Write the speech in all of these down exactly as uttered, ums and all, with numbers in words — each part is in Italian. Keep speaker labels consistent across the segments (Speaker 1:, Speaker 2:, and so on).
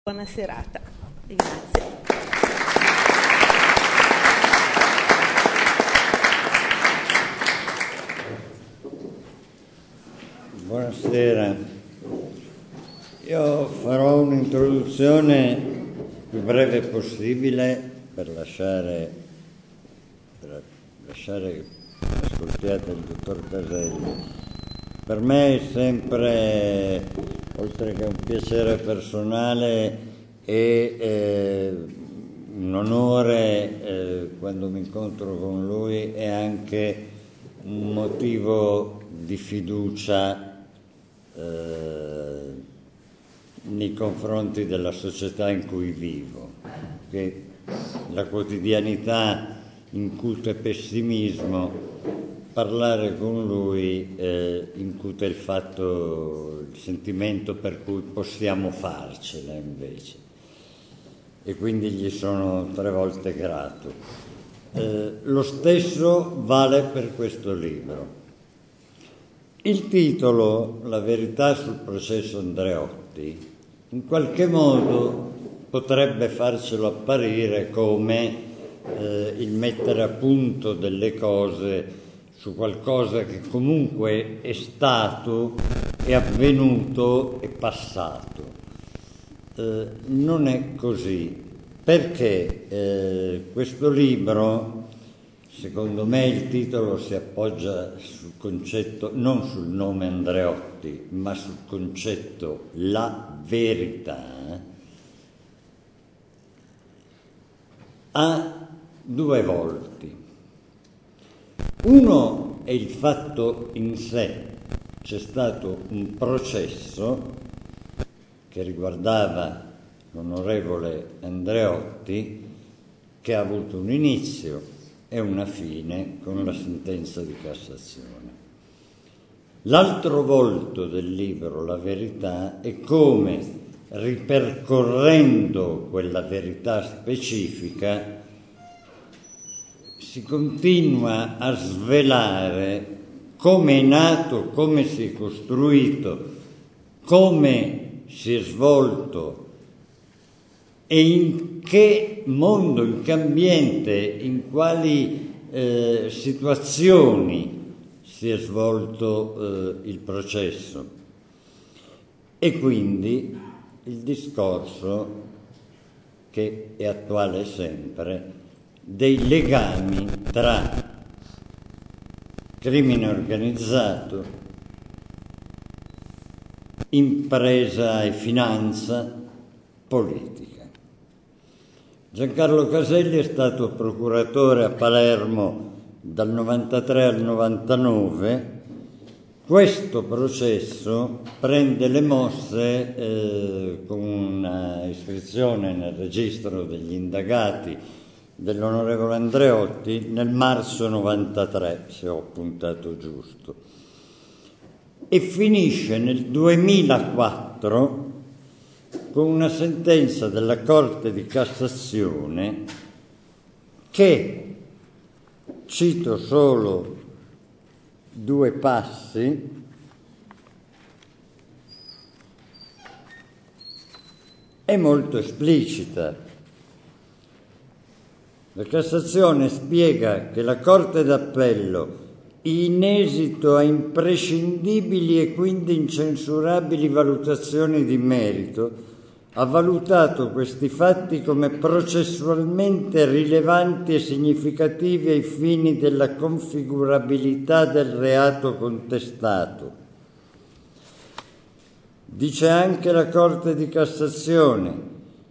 Speaker 1: Buona serata e grazie.
Speaker 2: Buonasera, io farò un'introduzione più breve possibile per lasciare, per lasciare che ascoltiate il dottor Caselli. Per me è sempre, oltre che un piacere personale, è eh, un onore eh, quando mi incontro con lui, è anche un motivo di fiducia eh, nei confronti della società in cui vivo, che la quotidianità incute pessimismo. Parlare con lui eh, incute il fatto, il sentimento per cui possiamo farcela invece, e quindi gli sono tre volte grato. Eh, lo stesso vale per questo libro. Il titolo, La verità sul processo Andreotti, in qualche modo potrebbe farcelo apparire come eh, il mettere a punto delle cose su qualcosa che comunque è stato, è avvenuto, è passato. Eh, non è così, perché eh, questo libro, secondo me il titolo si appoggia sul concetto, non sul nome Andreotti, ma sul concetto la verità, ha due volti. Uno è il fatto in sé. C'è stato un processo che riguardava l'onorevole Andreotti, che ha avuto un inizio e una fine con la sentenza di Cassazione. L'altro volto del libro, La verità, è come, ripercorrendo quella verità specifica, si continua a svelare come è nato, come si è costruito, come si è svolto e in che mondo, in che ambiente, in quali eh, situazioni si è svolto eh, il processo. E quindi il discorso, che è attuale sempre, dei legami tra crimine organizzato, impresa e finanza, politica. Giancarlo Caselli è stato procuratore a Palermo dal novantatré al novantanove. Questo processo prende le mosse eh, con una iscrizione nel registro degli indagati dell'onorevole Andreotti nel marzo novantatré, se ho puntato giusto, e finisce nel duemilaquattro con una sentenza della Corte di Cassazione che, cito solo due passi, è molto esplicita. La Cassazione spiega che la Corte d'Appello, in esito a imprescindibili e quindi incensurabili valutazioni di merito, ha valutato questi fatti come processualmente rilevanti e significativi ai fini della configurabilità del reato contestato. Dice anche la Corte di Cassazione: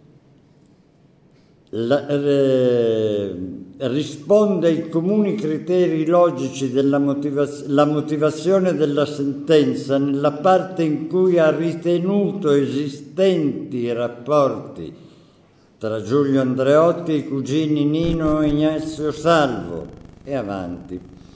Speaker 2: La, eh, risponde ai comuni criteri logici della motivaz- la motivazione della sentenza nella parte in cui ha ritenuto esistenti i rapporti tra Giulio Andreotti e i cugini Nino e Ignazio Salvo, e avanti.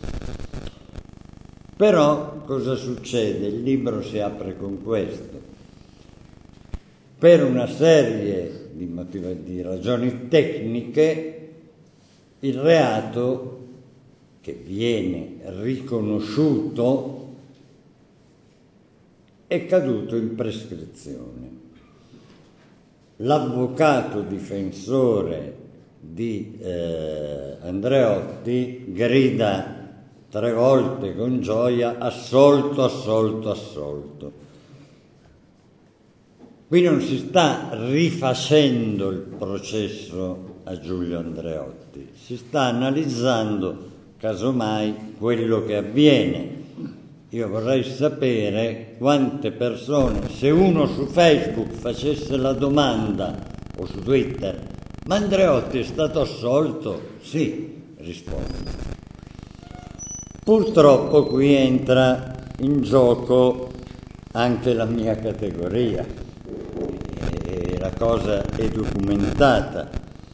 Speaker 2: Però cosa succede? Il libro si apre con questo. Per una serie di, motiva- di ragioni tecniche, il reato che viene riconosciuto è caduto in prescrizione. l'avvocato difensore di eh, Andreotti grida tre volte con gioia: assolto, assolto, assolto. Qui non si sta rifacendo il processo a Giulio Andreotti, si sta analizzando casomai quello che avviene. Io vorrei sapere quante persone, se uno su Facebook facesse la domanda, o su Twitter: ma Andreotti è stato assolto? Sì, risponde. Purtroppo qui entra in gioco anche la mia categoria, e la cosa è documentata.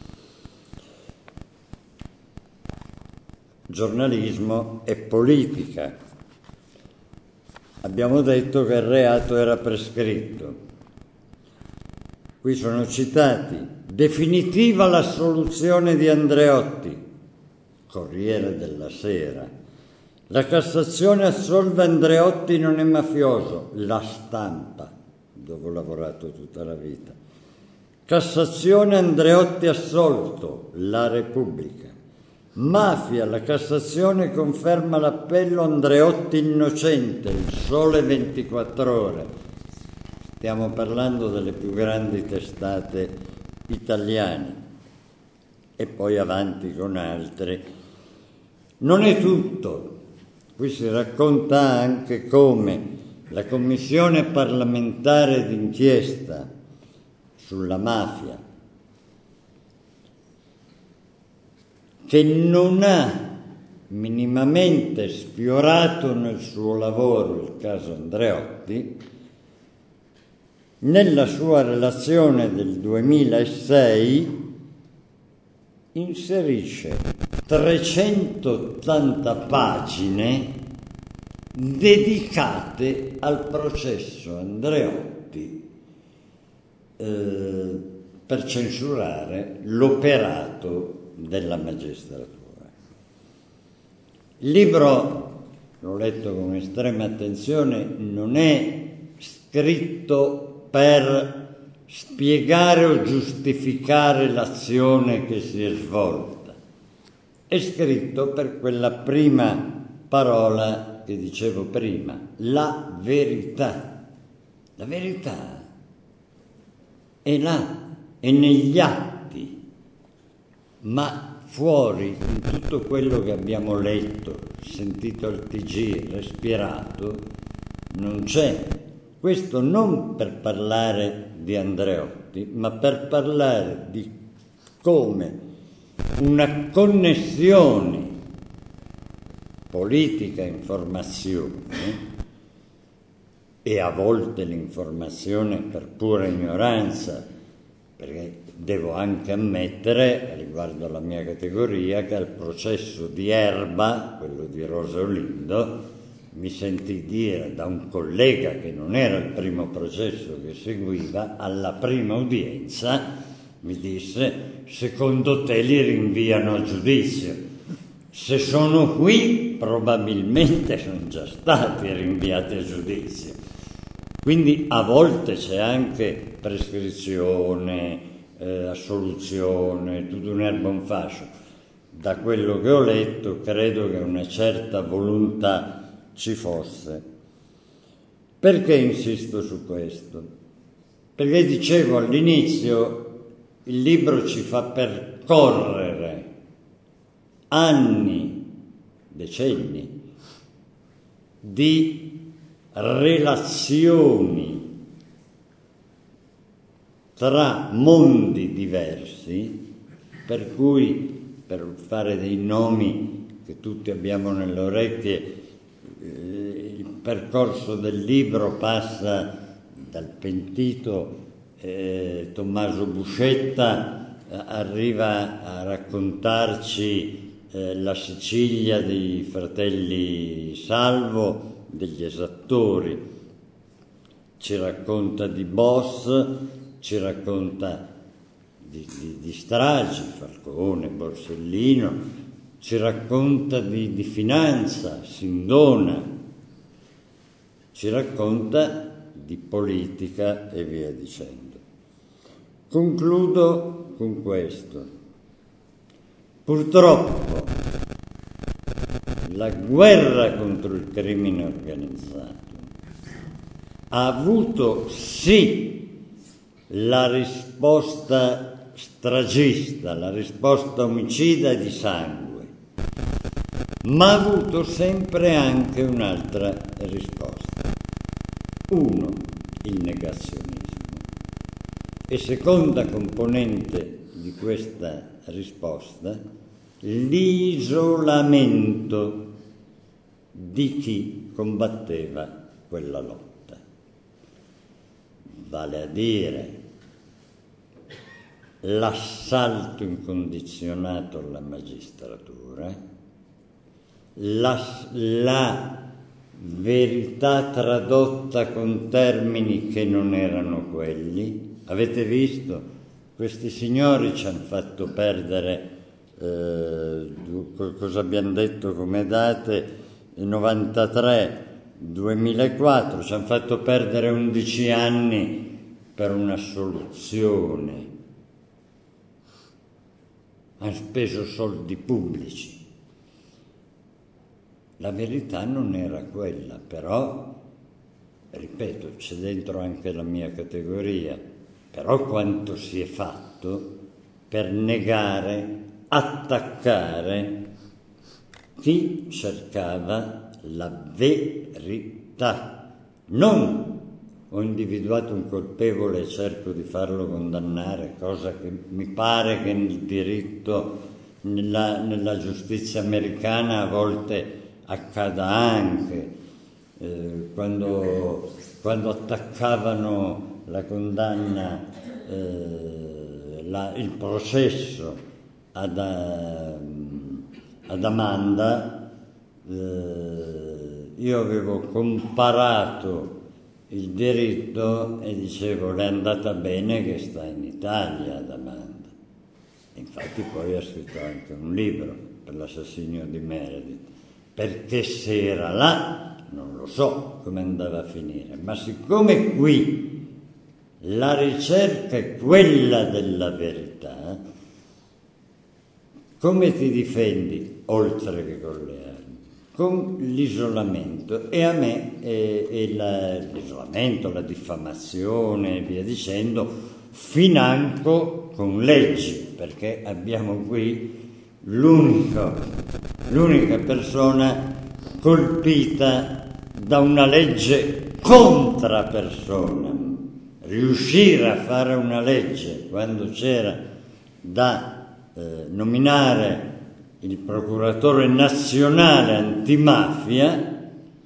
Speaker 2: Giornalismo e politica. Abbiamo detto che il reato era prescritto. Qui sono citati: definitiva l'assoluzione di Andreotti, Corriere della Sera. La Cassazione assolve Andreotti, non è mafioso, La Stampa, dove ho lavorato tutta la vita. Cassazione Andreotti assolto, La Repubblica. Mafia, la Cassazione conferma l'appello Andreotti innocente, Il Sole ventiquattro Ore. Stiamo parlando delle più grandi testate italiane. E poi avanti con altre. Non è tutto. Qui si racconta anche come la Commissione parlamentare d'inchiesta sulla mafia, che non ha minimamente sfiorato nel suo lavoro il caso Andreotti, nella sua relazione del duemilasei inserisce trecentottanta pagine dedicate al processo Andreotti eh, per censurare l'operato della magistratura. Il libro, l'ho letto con estrema attenzione, non è scritto per spiegare o giustificare l'azione che si è svolta. È scritto per quella prima parola che dicevo prima, la verità. La verità è là, è negli atti, ma fuori, in tutto quello che abbiamo letto, sentito al T G, respirato, non c'è. Questo non per parlare di Andreotti, ma per parlare di come una connessione politica-informazione, e a volte l'informazione per pura ignoranza, perché devo anche ammettere, riguardo alla mia categoria, che al processo di Erba, quello di Rosa Olindo, mi sentì dire da un collega che non era il primo processo che seguiva, alla prima udienza mi disse: secondo te li rinviano a giudizio? Se sono qui probabilmente sono già stati rinviati a giudizio. Quindi a volte c'è anche prescrizione, eh, assoluzione, tutto un erba un fascio. Da quello che ho letto credo che una certa volontà ci fosse. Perché insisto su questo? Perché dicevo all'inizio, il libro ci fa percorrere anni, decenni di relazioni tra mondi diversi, per cui, per fare dei nomi che tutti abbiamo nelle orecchie, il percorso del libro passa dal pentito eh, Tommaso Buscetta, eh, arriva a raccontarci eh, la Sicilia dei fratelli Salvo, degli esattori, ci racconta di boss, ci racconta di, di, di stragi, Falcone, Borsellino, ci racconta di, di finanza, Sindona, ci racconta di politica e via dicendo. Concludo con questo. Purtroppo la guerra contro il crimine organizzato ha avuto sì la risposta stragista, la risposta omicida di sangue, ma ha avuto sempre anche un'altra risposta. Uno, il negazionismo. E seconda componente di questa risposta, l'isolamento di chi combatteva quella lotta. Vale a dire l'assalto incondizionato alla magistratura, la, la verità tradotta con termini che non erano quelli. Avete visto? Questi signori ci hanno fatto perdere, eh, cosa abbiamo detto come date, novantatré, duemilaquattro, ci hanno fatto perdere undici anni per una soluzione. Hanno speso soldi pubblici. La verità non era quella, però, ripeto, c'è dentro anche la mia categoria, però quanto si è fatto per negare, attaccare chi cercava la verità. Non ho individuato un colpevole e cerco di farlo condannare, cosa che mi pare che nel diritto, nella, nella giustizia americana a volte accada anche, eh, quando, quando attaccavano la condanna, eh, la, il processo ad, ad Amanda, eh, io avevo comparato il diritto e dicevo le è andata bene che sta in Italia ad Amanda. Infatti poi ha scritto anche un libro per l'assassinio di Meredith, perché se era là non lo so come andava a finire, ma siccome qui la ricerca è quella della verità, come ti difendi oltre che con le armi? Con l'isolamento. E a me e, e la, l'isolamento, la diffamazione e via dicendo, financo con leggi, perché abbiamo qui l'unico, l'unica persona colpita da una legge contra persona. Riuscire a fare una legge quando c'era da eh, nominare il procuratore nazionale antimafia,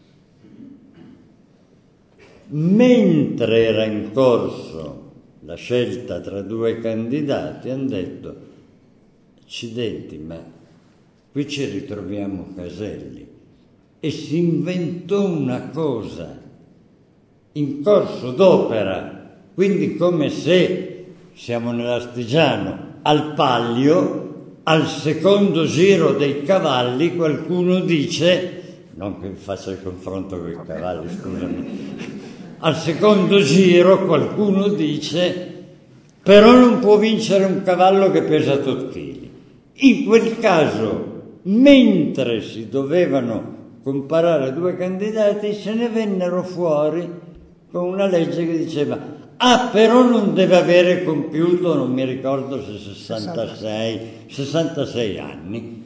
Speaker 2: mentre era in corso la scelta tra due candidati, hanno detto: accidenti, ma qui ci ritroviamo Caselli. E si inventò una cosa in corso d'opera, quindi come se, siamo nell'Astigiano, al Palio, al secondo giro dei cavalli, qualcuno dice, non che faccia il confronto con i cavalli, scusami, al secondo giro qualcuno dice, però non può vincere un cavallo che pesa tot chili. In quel caso, mentre si dovevano comparare due candidati, se ne vennero fuori con una legge che diceva ah, però non deve avere compiuto, non mi ricordo se sessantasei, sessantasei anni.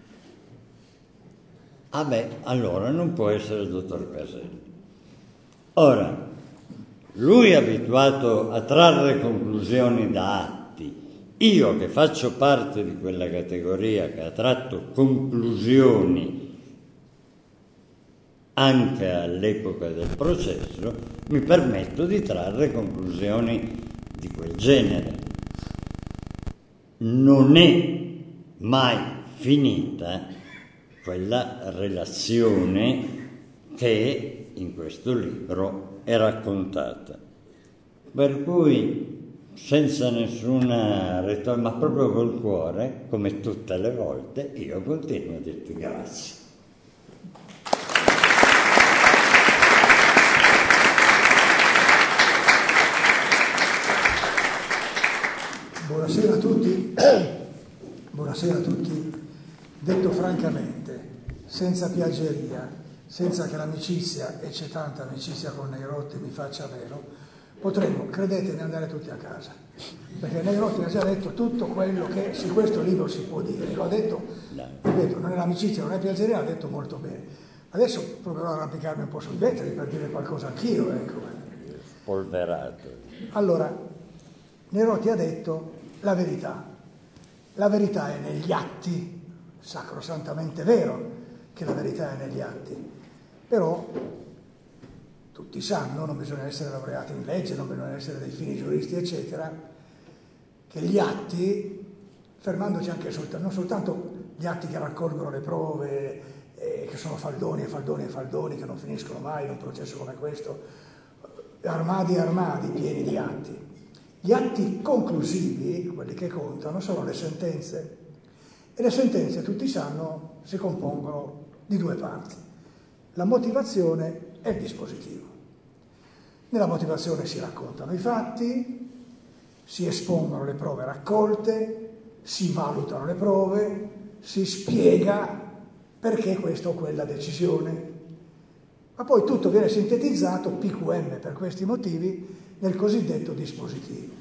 Speaker 2: Ah beh, allora non può essere il dottor Caselli. Ora, lui è abituato a trarre conclusioni da atti. Io, che faccio parte di quella categoria che ha tratto conclusioni anche all'epoca del processo, mi permetto di trarre conclusioni di quel genere. Non è mai finita quella relazione che in questo libro è raccontata. Per cui, senza nessuna retorica, ma proprio col cuore, come tutte le volte, io continuo a dirti grazie.
Speaker 3: Buonasera a tutti. Buonasera a tutti. Detto francamente, senza piaggeria, senza che l'amicizia, e c'è tanta amicizia con Neirotti, mi faccia vero, potremmo, credetemi, andare tutti a casa. Perché Neirotti ha già detto tutto quello che su questo libro si può dire. Lo ha detto, ripeto, non è l'amicizia, non è piaggeria, l'ha detto molto bene. Adesso proverò a arrampicarmi un po' sui vetri per dire qualcosa anch'io, ecco.
Speaker 2: Polverato.
Speaker 3: Allora, Neirotti ha detto la verità. La verità è negli atti, sacrosantamente vero che la verità è negli atti, però tutti sanno, non bisogna essere laureati in legge, non bisogna essere dei fini giuristi, eccetera, che gli atti, fermandoci anche soltanto, non soltanto gli atti che raccolgono le prove, eh, che sono faldoni e faldoni e faldoni, che non finiscono mai in un processo come questo, armadi e armadi pieni di atti. Gli atti conclusivi, quelli che contano, sono le sentenze. E le sentenze, tutti sanno, si compongono di due parti: la motivazione e il dispositivo. Nella motivazione si raccontano i fatti, si espongono le prove raccolte, si valutano le prove, si spiega perché questa o quella decisione. Ma poi tutto viene sintetizzato, P Q M per questi motivi, nel cosiddetto dispositivo.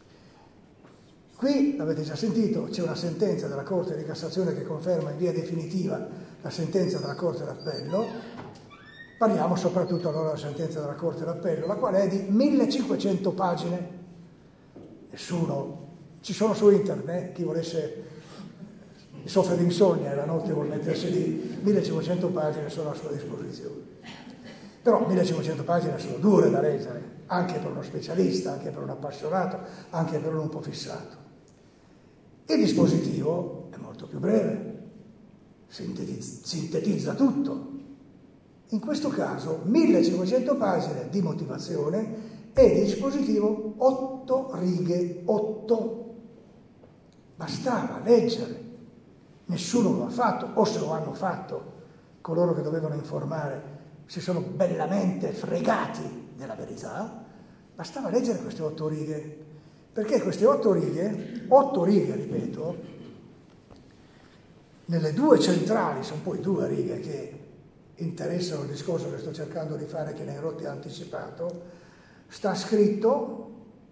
Speaker 3: Qui, l'avete già sentito, c'è una sentenza della Corte di Cassazione che conferma in via definitiva la sentenza della Corte d'Appello. Parliamo soprattutto allora della sentenza della Corte d'Appello, la quale è di millecinquecento pagine. Nessuno, ci sono su internet, chi volesse, soffre di insonnia e la notte vuol mettersi lì, millecinquecento pagine sono a sua disposizione. Però millecinquecento pagine sono dure da leggere, anche per uno specialista, anche per un appassionato, anche per uno un po' fissato. Il dispositivo è molto più breve, sintetizza, sintetizza tutto. In questo caso millecinquecento pagine di motivazione e di dispositivo otto righe, otto. Bastava leggere. Nessuno lo ha fatto, o se lo hanno fatto, coloro che dovevano informare si sono bellamente fregati della verità. Bastava leggere queste otto righe, perché queste otto righe, otto righe, ripeto, nelle due centrali, sono poi due righe che interessano il discorso che sto cercando di fare, che Neirotti ha anticipato, sta scritto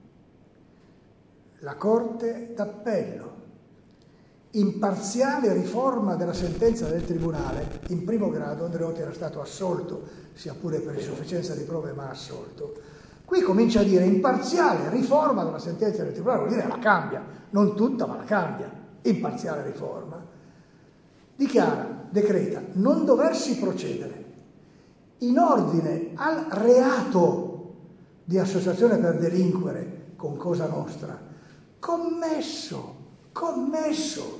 Speaker 3: la Corte d'Appello, imparziale riforma della sentenza del Tribunale. In primo grado Neirotti era stato assolto, sia pure per insufficienza di prove, ma assolto. Qui comincia a dire imparziale riforma della sentenza del Tribunale, vuol dire la cambia, non tutta, ma la cambia, imparziale riforma. Dichiara, decreta, non doversi procedere in ordine al reato di associazione per delinquere con Cosa Nostra, commesso, commesso,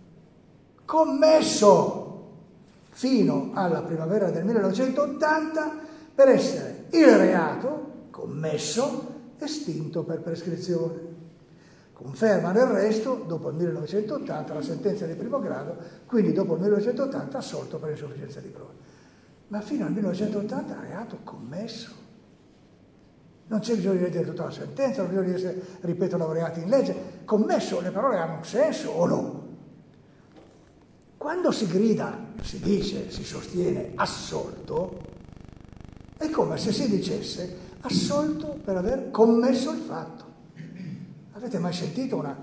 Speaker 3: commesso fino alla primavera del millenovecentottanta per essere il reato commesso estinto per prescrizione. Conferma del resto, dopo il millenovecentottanta, la sentenza di primo grado, quindi dopo il millenovecentottanta assolto per insufficienza di prove. Ma fino al millenovecentottanta reato commesso. Non c'è bisogno di leggere tutta la sentenza, non c'è bisogno di essere, ripeto, laureati in legge. Commesso, le parole hanno un senso o no? Quando si grida, si dice, si sostiene assolto, è come se si dicesse assolto per aver commesso il fatto. Avete mai sentito una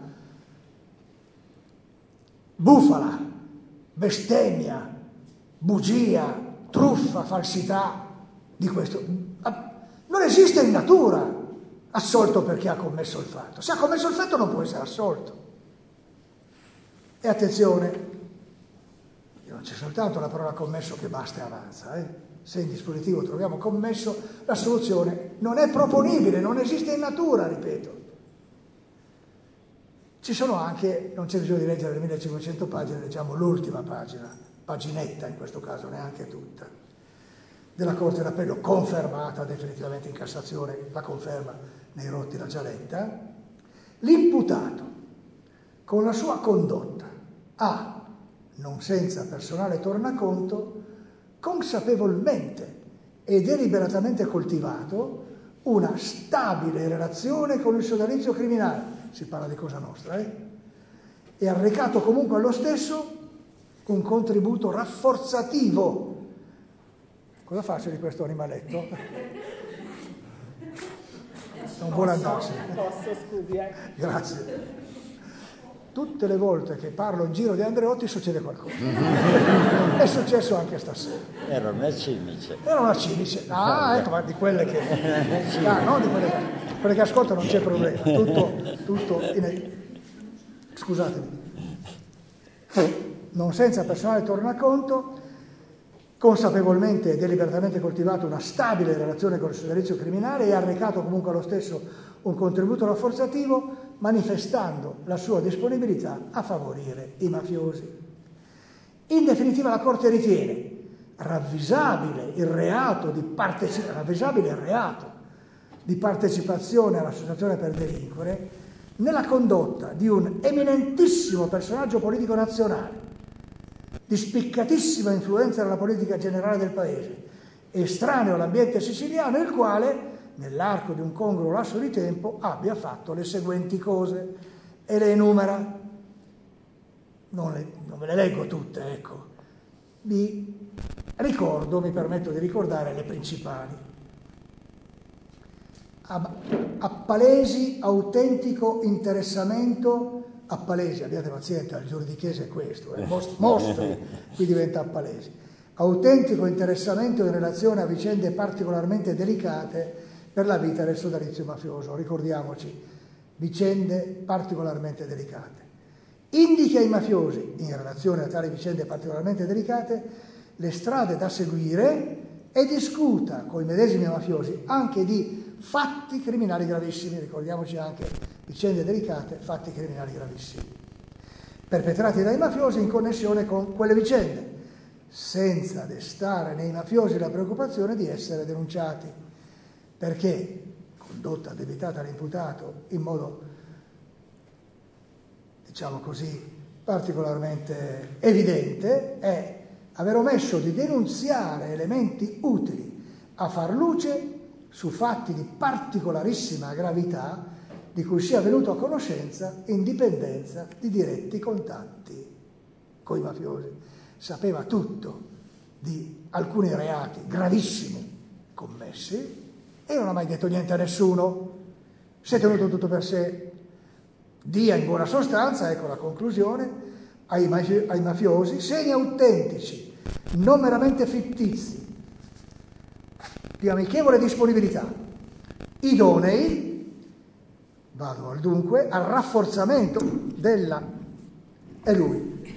Speaker 3: bufala, bestemmia, bugia, truffa, falsità di questo? Non esiste in natura assolto perché ha commesso il fatto. Se ha commesso il fatto non può essere assolto. E attenzione, non c'è soltanto la parola commesso che basta e avanza. Eh? Se in dispositivo troviamo commesso, la soluzione non è proponibile, non esiste in natura, ripeto. Ci sono anche, non c'è bisogno di leggere le millecinquecento pagine, leggiamo l'ultima pagina, paginetta in questo caso, neanche tutta, della Corte d'Appello, confermata definitivamente in Cassazione, la conferma Neirotti l'ha già letta. L'imputato, con la sua condotta, ha, non senza personale tornaconto, consapevolmente e deliberatamente coltivato una stabile relazione con il sodalizio criminale. si parla di Cosa Nostra, eh? E ha recato comunque allo stesso un contributo rafforzativo. Cosa faccio di questo animaletto? Non vuole andarsene.
Speaker 1: Posso, scusi, eh.
Speaker 3: Grazie. Tutte le volte che parlo in giro di Andreotti succede qualcosa. È successo anche stasera.
Speaker 2: Era una cimice.
Speaker 3: Era una cimice. Ah, ecco, ma di quelle che... Ah, no, di quelle che, quelle che ascoltano non c'è problema. Tutto, tutto in... Scusatemi. Non senza personale tornaconto, consapevolmente e deliberatamente coltivato una stabile relazione con il sodalizio criminale e ha recato comunque allo stesso un contributo rafforzativo, manifestando la sua disponibilità a favorire i mafiosi. In definitiva, la Corte ritiene ravvisabile il reato di, parteci- ravvisabile il reato di partecipazione all'associazione per delinquere nella condotta di un eminentissimo personaggio politico nazionale, di spiccatissima influenza nella politica generale del paese, estraneo all'ambiente siciliano, il quale, nell'arco di un congruo lasso di tempo, abbia fatto le seguenti cose, e le enumera. Non, le, non ve le leggo tutte, ecco. Vi ricordo, mi permetto di ricordare le principali. A, a palesi autentico interessamento, a palesi, abbiate pazienza, il giuridichese è questo, eh, mostri, qui diventa a palesi. Autentico interessamento in relazione a vicende particolarmente delicate per la vita del sodalizio mafioso. Ricordiamoci, vicende particolarmente delicate. Indichi ai mafiosi, in relazione a tali vicende particolarmente delicate, le strade da seguire e discuta con i medesimi mafiosi anche di fatti criminali gravissimi. Ricordiamoci anche vicende delicate, fatti criminali gravissimi, perpetrati dai mafiosi in connessione con quelle vicende, senza destare nei mafiosi la preoccupazione di essere denunciati, perché condotta addebitata all'imputato in modo, diciamo così, particolarmente evidente è aver omesso di denunziare elementi utili a far luce su fatti di particolarissima gravità di cui sia venuto a conoscenza in dipendenza di diretti contatti coi mafiosi. Sapeva tutto di alcuni reati gravissimi commessi e non ha mai detto niente a nessuno. Si è tenuto tutto per sé. Dia in buona sostanza, ecco la conclusione, ai, mafi- ai mafiosi segni autentici, non meramente fittizi, di amichevole disponibilità, idonei, vado al dunque, al rafforzamento della... è lui,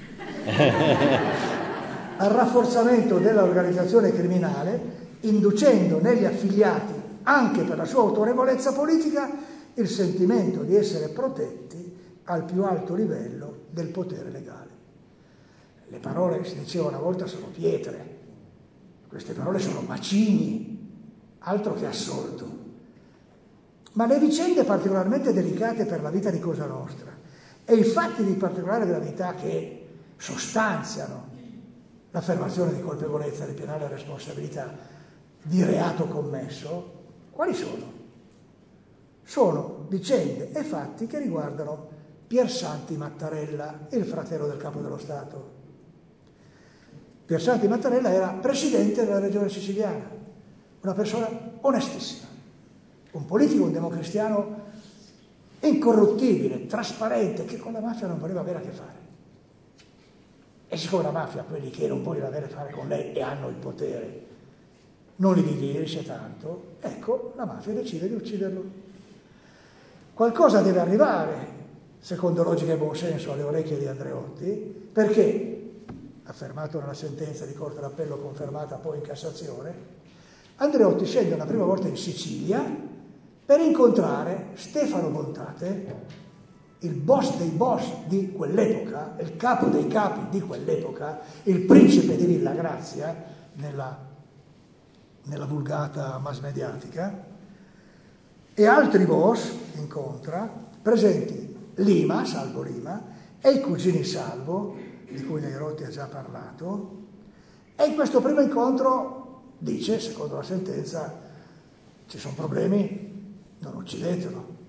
Speaker 3: al rafforzamento dell'organizzazione criminale, inducendo negli affiliati, anche per la sua autorevolezza politica, il sentimento di essere protetti al più alto livello del potere legale. Le parole, si diceva una volta, sono pietre, queste parole sono macigni, altro che assolto. Ma le vicende particolarmente delicate per la vita di Cosa Nostra e i fatti di particolare gravità che sostanziano l'affermazione di colpevolezza, di penale responsabilità di reato commesso, quali sono? Sono vicende e fatti che riguardano Piersanti Mattarella, il fratello del Capo dello Stato. Piersanti Mattarella era presidente della regione siciliana, una persona onestissima, un politico, un democristiano incorruttibile, trasparente, che con la mafia non voleva avere a che fare. E siccome la mafia, quelli che non vogliono avere a che fare con lei e hanno il potere, non li digerisce tanto, ecco, la mafia decide di ucciderlo. Qualcosa deve arrivare, secondo logica e buonsenso, alle orecchie di Andreotti, perché, affermato nella sentenza di Corte d'Appello confermata poi in Cassazione, Andreotti scende una prima volta in Sicilia per incontrare Stefano Bontate, il boss dei boss di quell'epoca, il capo dei capi di quell'epoca, il principe di Villa Grazia, nella, nella vulgata mass mediatica, e altri boss incontra, presenti Lima, Salvo Lima, e i cugini Salvo, di cui Neirotti ha già parlato, e in questo primo incontro dice, secondo la sentenza, ci sono problemi, non uccidetelo,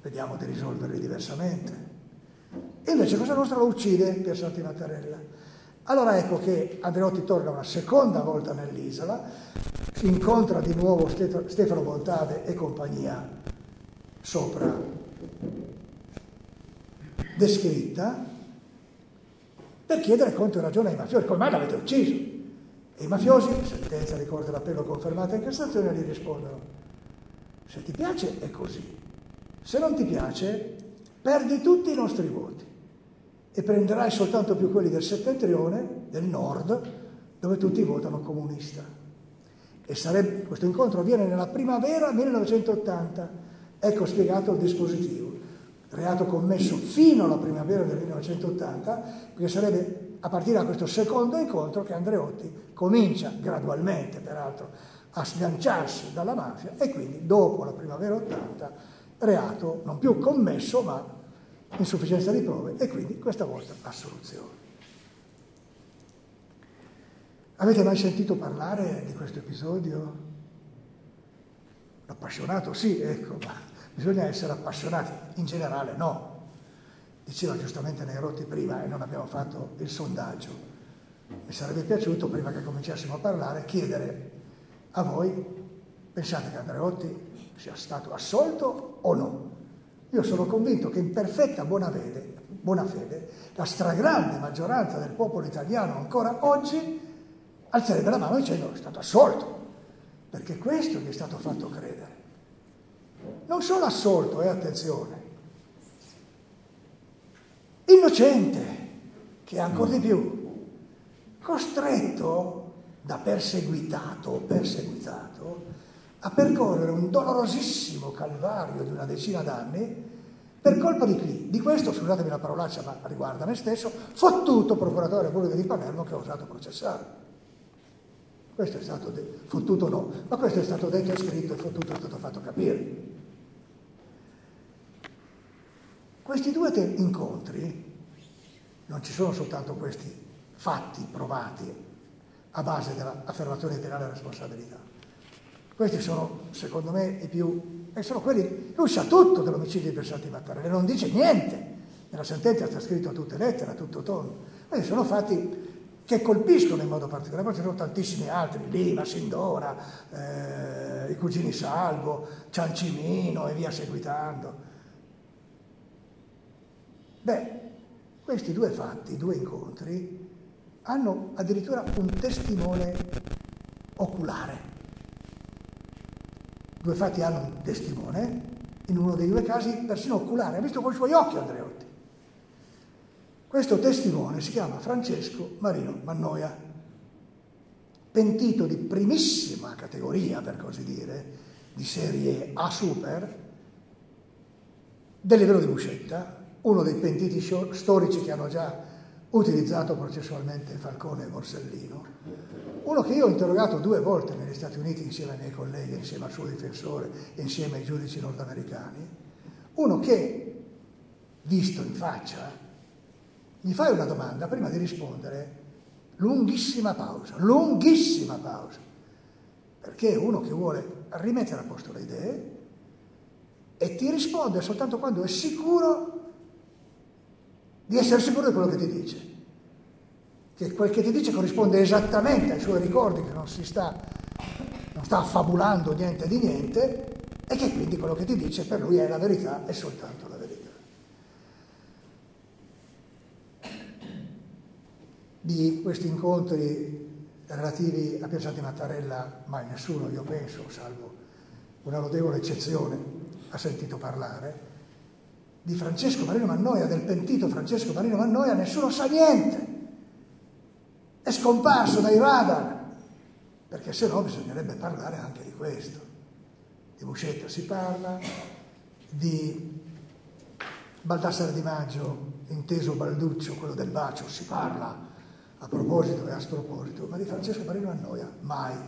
Speaker 3: vediamo di risolverli diversamente. E invece Cosa Nostra lo uccide Pier Santi Mattarella. Allora ecco che Andreotti torna una seconda volta nell'isola, si incontra di nuovo Stefano Bontade e compagnia sopra descritta, per chiedere conto e ragione ai mafiosi. Come mai l'avete ucciso? E i mafiosi, sentenza di Corte d'Appello confermata in Cassazione, gli rispondono: se ti piace è così, se non ti piace perdi tutti i nostri voti e prenderai soltanto più quelli del settentrione, del nord, dove tutti votano comunista. E sarebbe, questo incontro avviene nella primavera millenovecentottanta. Ecco spiegato il dispositivo. Reato commesso fino alla primavera del millenovecentottanta, perché sarebbe a partire da questo secondo incontro che Andreotti comincia gradualmente, peraltro, a sganciarsi dalla mafia, e quindi dopo la primavera ottanta, reato non più commesso ma insufficienza di prove, e quindi questa volta assoluzione. Avete mai sentito parlare di questo episodio? Appassionato? Sì, ecco, ma bisogna essere appassionati, in generale no. Diceva giustamente Neirotti prima, e non abbiamo fatto il sondaggio. Mi sarebbe piaciuto, prima che cominciassimo a parlare, chiedere a voi: pensate che Andreotti sia stato assolto o no? Io sono convinto che in perfetta buona fede, buona fede, la stragrande maggioranza del popolo italiano ancora oggi alzerebbe la mano dicendo che è stato assolto, perché questo gli è stato fatto credere. Non solo assolto, e eh, attenzione, innocente, che è ancora di più, costretto da perseguitato o perseguitato a percorrere un dolorosissimo calvario di una decina d'anni per colpa di chi? Di questo, scusatemi la parolaccia, ma riguarda me stesso, fottuto procuratore della Repubblica di Palermo che ha osato processare. Questo è stato detto, fottuto no, ma questo è stato detto e scritto, e fottuto è stato fatto capire. Questi due te- incontri, non ci sono soltanto questi fatti provati a base dell'affermazione di penale responsabilità. Questi sono, secondo me, i più... e sono quelli... Lui sa tutto dell'omicidio di Pier Santi Mattarella, non dice niente. Nella sentenza sta scritto a tutte lettere, a tutto tono. Questi sono fatti che colpiscono in modo particolare, poi ci sono tantissimi altri, Lima, Sindora, eh, i cugini Salvo, Ciancimino e via seguitando. Beh, questi due fatti, due incontri, hanno addirittura un testimone oculare. Due fatti hanno un testimone, in uno dei due casi persino oculare, ha visto con i suoi occhi Andreotti. Questo testimone si chiama Francesco Marino Mannoia, pentito di primissima categoria, per così dire, di serie A super, del livello di Buscetta, uno dei pentiti storici che hanno già utilizzato processualmente Falcone e Borsellino, uno che io ho interrogato due volte negli Stati Uniti insieme ai miei colleghi, insieme al suo difensore e insieme ai giudici nordamericani, uno che, visto in faccia, gli fai una domanda, prima di rispondere, lunghissima pausa, lunghissima pausa, perché è uno che vuole rimettere a posto le idee e ti risponde soltanto quando è sicuro di essere sicuro di quello che ti dice, che quel che ti dice corrisponde esattamente ai suoi ricordi, che non si sta, non sta affabulando niente di niente, e che quindi quello che ti dice per lui è la verità, è soltanto la verità. Di questi incontri relativi a Pier Santi Mattarella mai nessuno, io penso, salvo una lodevole eccezione, ha sentito parlare. Di Francesco Marino Mannoia, del pentito Francesco Marino Mannoia, nessuno sa niente. È scomparso dai radar, perché se no bisognerebbe parlare anche di questo. Di Buscetta si parla, di Baldassare Di Maggio, inteso Balduccio, quello del bacio, si parla a proposito e a sproposito, ma di Francesco Marino Mannoia mai.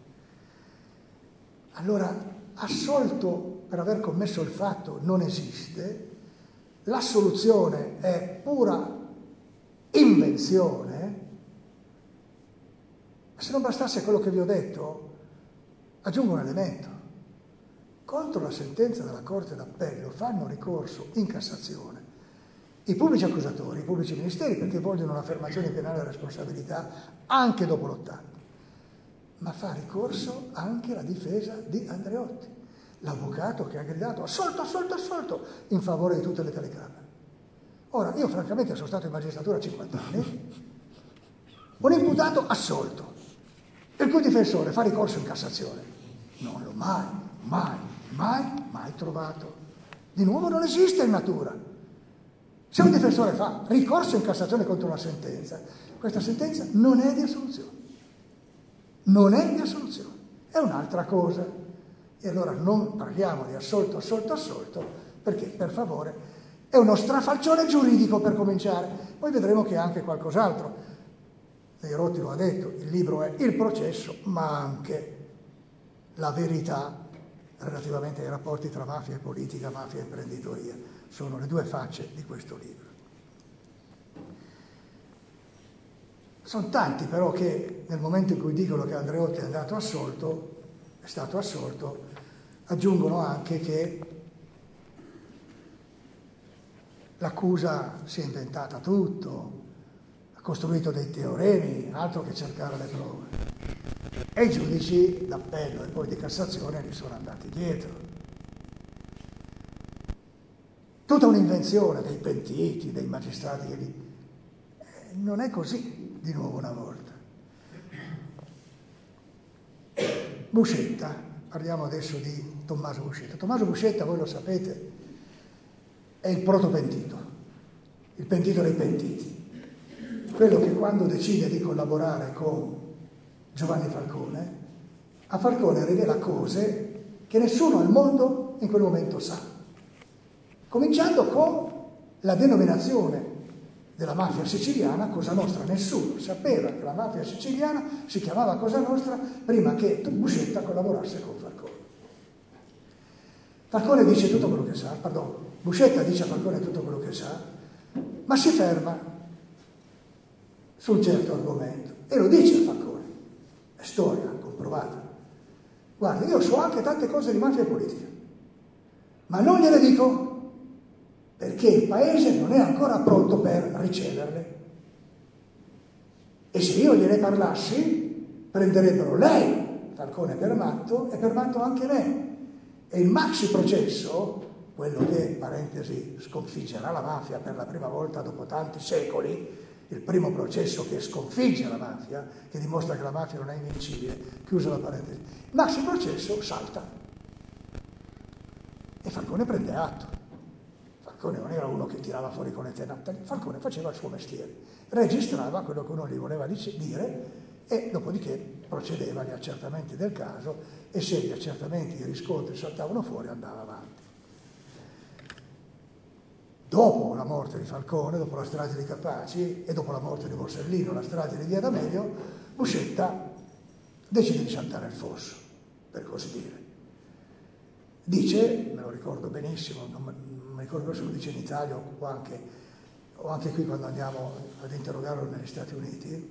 Speaker 3: Allora, assolto per aver commesso il fatto non esiste, l'assoluzione è pura invenzione. Se non bastasse quello che vi ho detto, aggiungo un elemento. contro la sentenza della Corte d'Appello fanno ricorso in Cassazione i pubblici accusatori, i pubblici ministeri, perché vogliono un'affermazione penale di responsabilità anche dopo l'ottanta, ma fa ricorso anche la difesa di Andreotti, l'avvocato che ha gridato assolto, assolto, assolto in favore di tutte le telecamere. Ora, io francamente sono stato in magistratura cinquanta anni, un imputato assolto, il cui difensore fa ricorso in Cassazione. Non l'ho mai, mai, mai, mai trovato. Di nuovo non esiste in natura. Se un difensore fa ricorso in Cassazione contro una sentenza, questa sentenza non è di assoluzione. Non è di assoluzione, è un'altra cosa. E allora non parliamo di assolto, assolto, assolto, perché, per favore, è uno strafalcione giuridico per cominciare. Poi vedremo che è anche qualcos'altro. Rotti lo ha detto, il libro è il processo, ma anche la verità relativamente ai rapporti tra mafia e politica, mafia e imprenditoria. Sono le due facce di questo libro. Sono tanti però che nel momento in cui dicono che Andreotti è andato assolto, è stato assolto, aggiungono anche che l'accusa si è inventata tutto, ha costruito dei teoremi, altro che cercare le prove. E i giudici d'appello e poi di Cassazione gli sono andati dietro. Tutta un'invenzione dei pentiti, dei magistrati che li... eh, non è così, di nuovo una volta. Buscetta, parliamo adesso di Tommaso Buscetta. Tommaso Buscetta, voi lo sapete, è il protopentito, il pentito dei pentiti, quello che quando decide di collaborare con Giovanni Falcone, a Falcone rivela cose che nessuno al mondo in quel momento sa. Cominciando con la denominazione della mafia siciliana, Cosa Nostra. Nessuno sapeva che la mafia siciliana si chiamava Cosa Nostra prima che Buscetta collaborasse con Falcone. Falcone dice tutto quello che sa, pardon, Buscetta dice a Falcone tutto quello che sa, ma si ferma su un certo argomento e lo dice a Falcone. È storia comprovata. Guarda, io so anche tante cose di mafia e politica, ma non gliele dico perché il paese non è ancora pronto per riceverle. E se io gliene parlassi, prenderebbero lei, Falcone, per matto e per matto anche me. E il maxi processo, quello che, parentesi, sconfiggerà la mafia per la prima volta dopo tanti secoli, il primo processo che sconfigge la mafia, che dimostra che la mafia non è invincibile, chiusa la parentesi, il maxi processo salta. E Falcone prende atto. Falcone non era uno che tirava fuori con le tenate, Falcone faceva il suo mestiere, registrava quello che uno gli voleva dire e dopodiché procedeva agli accertamenti del caso e se gli accertamenti, i riscontri saltavano fuori andava avanti. Dopo la morte di Falcone, dopo la strage di Capaci e dopo la morte di Borsellino, la strage di Via D'Amelio, Buscetta decide di saltare il fosso, per così dire. Dice, me lo ricordo benissimo, non mi ricordo se lo dice in Italia o anche, o anche qui quando andiamo ad interrogarlo negli Stati Uniti,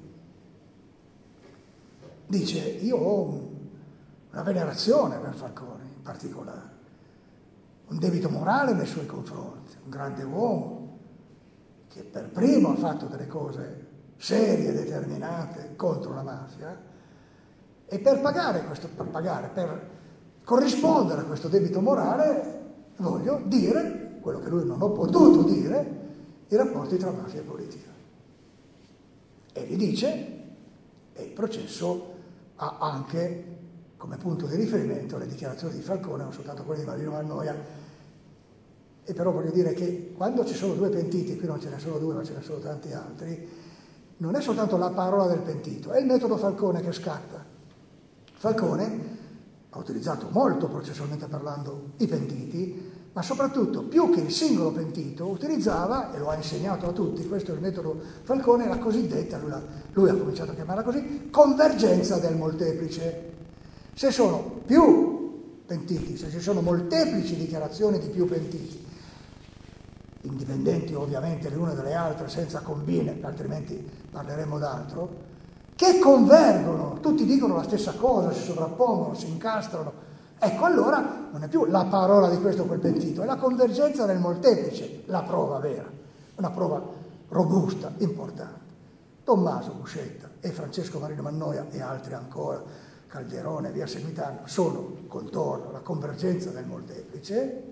Speaker 3: dice io ho una venerazione per Falcone in particolare, un debito morale nei suoi confronti, un grande uomo che per primo ha fatto delle cose serie, determinate contro la mafia e per pagare questo, per pagare, per corrispondere a questo debito morale voglio dire quello che lui non ha potuto dire, i rapporti tra mafia e politica. E li dice, e il processo ha anche come punto di riferimento le dichiarazioni di Falcone, non soltanto quelle di Marino Mannoia. E però voglio dire che quando ci sono due pentiti, qui non ce ne sono due ma ce ne sono tanti altri, non è soltanto la parola del pentito, è il metodo Falcone che scatta. Falcone ha utilizzato molto processualmente parlando i pentiti, ma soprattutto più che il singolo pentito utilizzava, e lo ha insegnato a tutti, questo è il metodo Falcone, la cosiddetta, lui, la, lui ha cominciato a chiamarla così, convergenza del molteplice. Se sono più pentiti, se ci sono molteplici dichiarazioni di più pentiti, indipendenti ovviamente le une dalle altre, senza combine, altrimenti parleremo d'altro, che convergono, tutti dicono la stessa cosa, si sovrappongono, si incastrano, Ecco, allora non è più la parola di questo o quel pentito, è la convergenza del molteplice, la prova vera, una prova robusta, importante. Tommaso Buscetta e Francesco Marino Mannoia e altri ancora, Calderone e via seguitando, sono contorno alla convergenza del molteplice,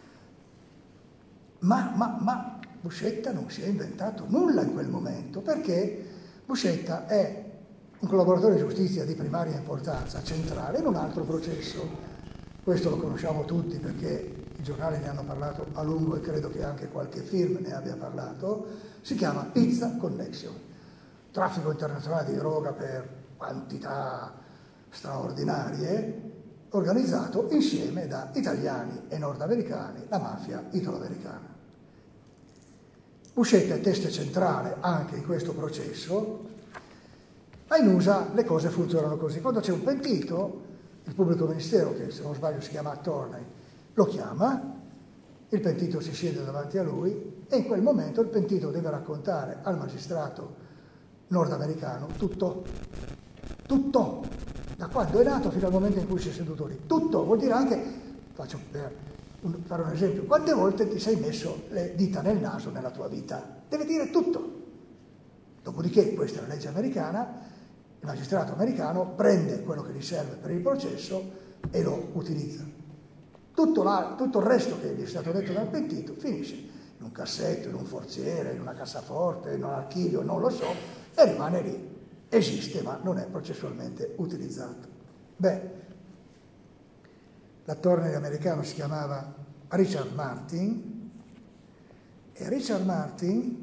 Speaker 3: ma, ma, ma Buscetta non si è inventato nulla in quel momento, perché Buscetta è un collaboratore di giustizia di primaria importanza, centrale, in un altro processo. Questo lo conosciamo tutti perché i giornali ne hanno parlato a lungo e credo che anche qualche film ne abbia parlato. Si chiama Pizza Connection, traffico internazionale di droga per quantità straordinarie, organizzato insieme da italiani e nordamericani, la mafia italoamericana. Buscetta è testa centrale anche in questo processo, ma in U S A le cose funzionano così. Quando c'è un pentito, il pubblico ministero, che se non sbaglio si chiama attorney, lo chiama, il pentito si siede davanti a lui e in quel momento il pentito deve raccontare al magistrato nordamericano tutto, tutto, da quando è nato fino al momento in cui si è seduto lì. Tutto vuol dire anche, faccio per un, fare un esempio, quante volte ti sei messo le dita nel naso nella tua vita? Deve dire tutto. Dopodiché, questa è la legge americana, il magistrato americano prende quello che gli serve per il processo e lo utilizza. Tutto, la, tutto il resto che gli è stato detto dal pentito finisce in un cassetto, in un forziere, in una cassaforte, in un archivio, non lo so, e rimane lì. Esiste, ma non è processualmente utilizzato. Beh, l'attorney americano si chiamava Richard Martin e Richard Martin,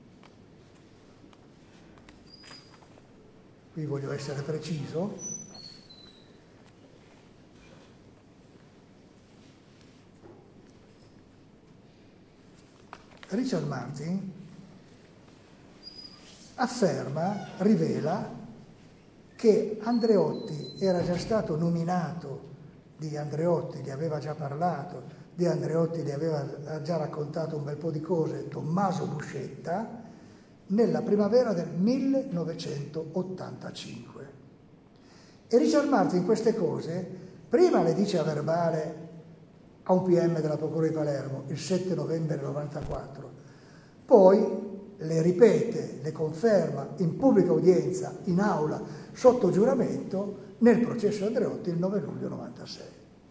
Speaker 3: qui voglio essere preciso, Richard Martin afferma, rivela che Andreotti era già stato nominato, di Andreotti gli aveva già parlato, di Andreotti gli aveva già raccontato un bel po' di cose Tommaso Buscetta nella primavera del millenovecentottantacinque. E Richard Martin queste cose prima le dice a verbale a un P M della Procura di Palermo il sette novembre del novantaquattro, poi le ripete, le conferma in pubblica udienza, in aula, sotto giuramento, nel processo Andreotti il nove luglio novantasei.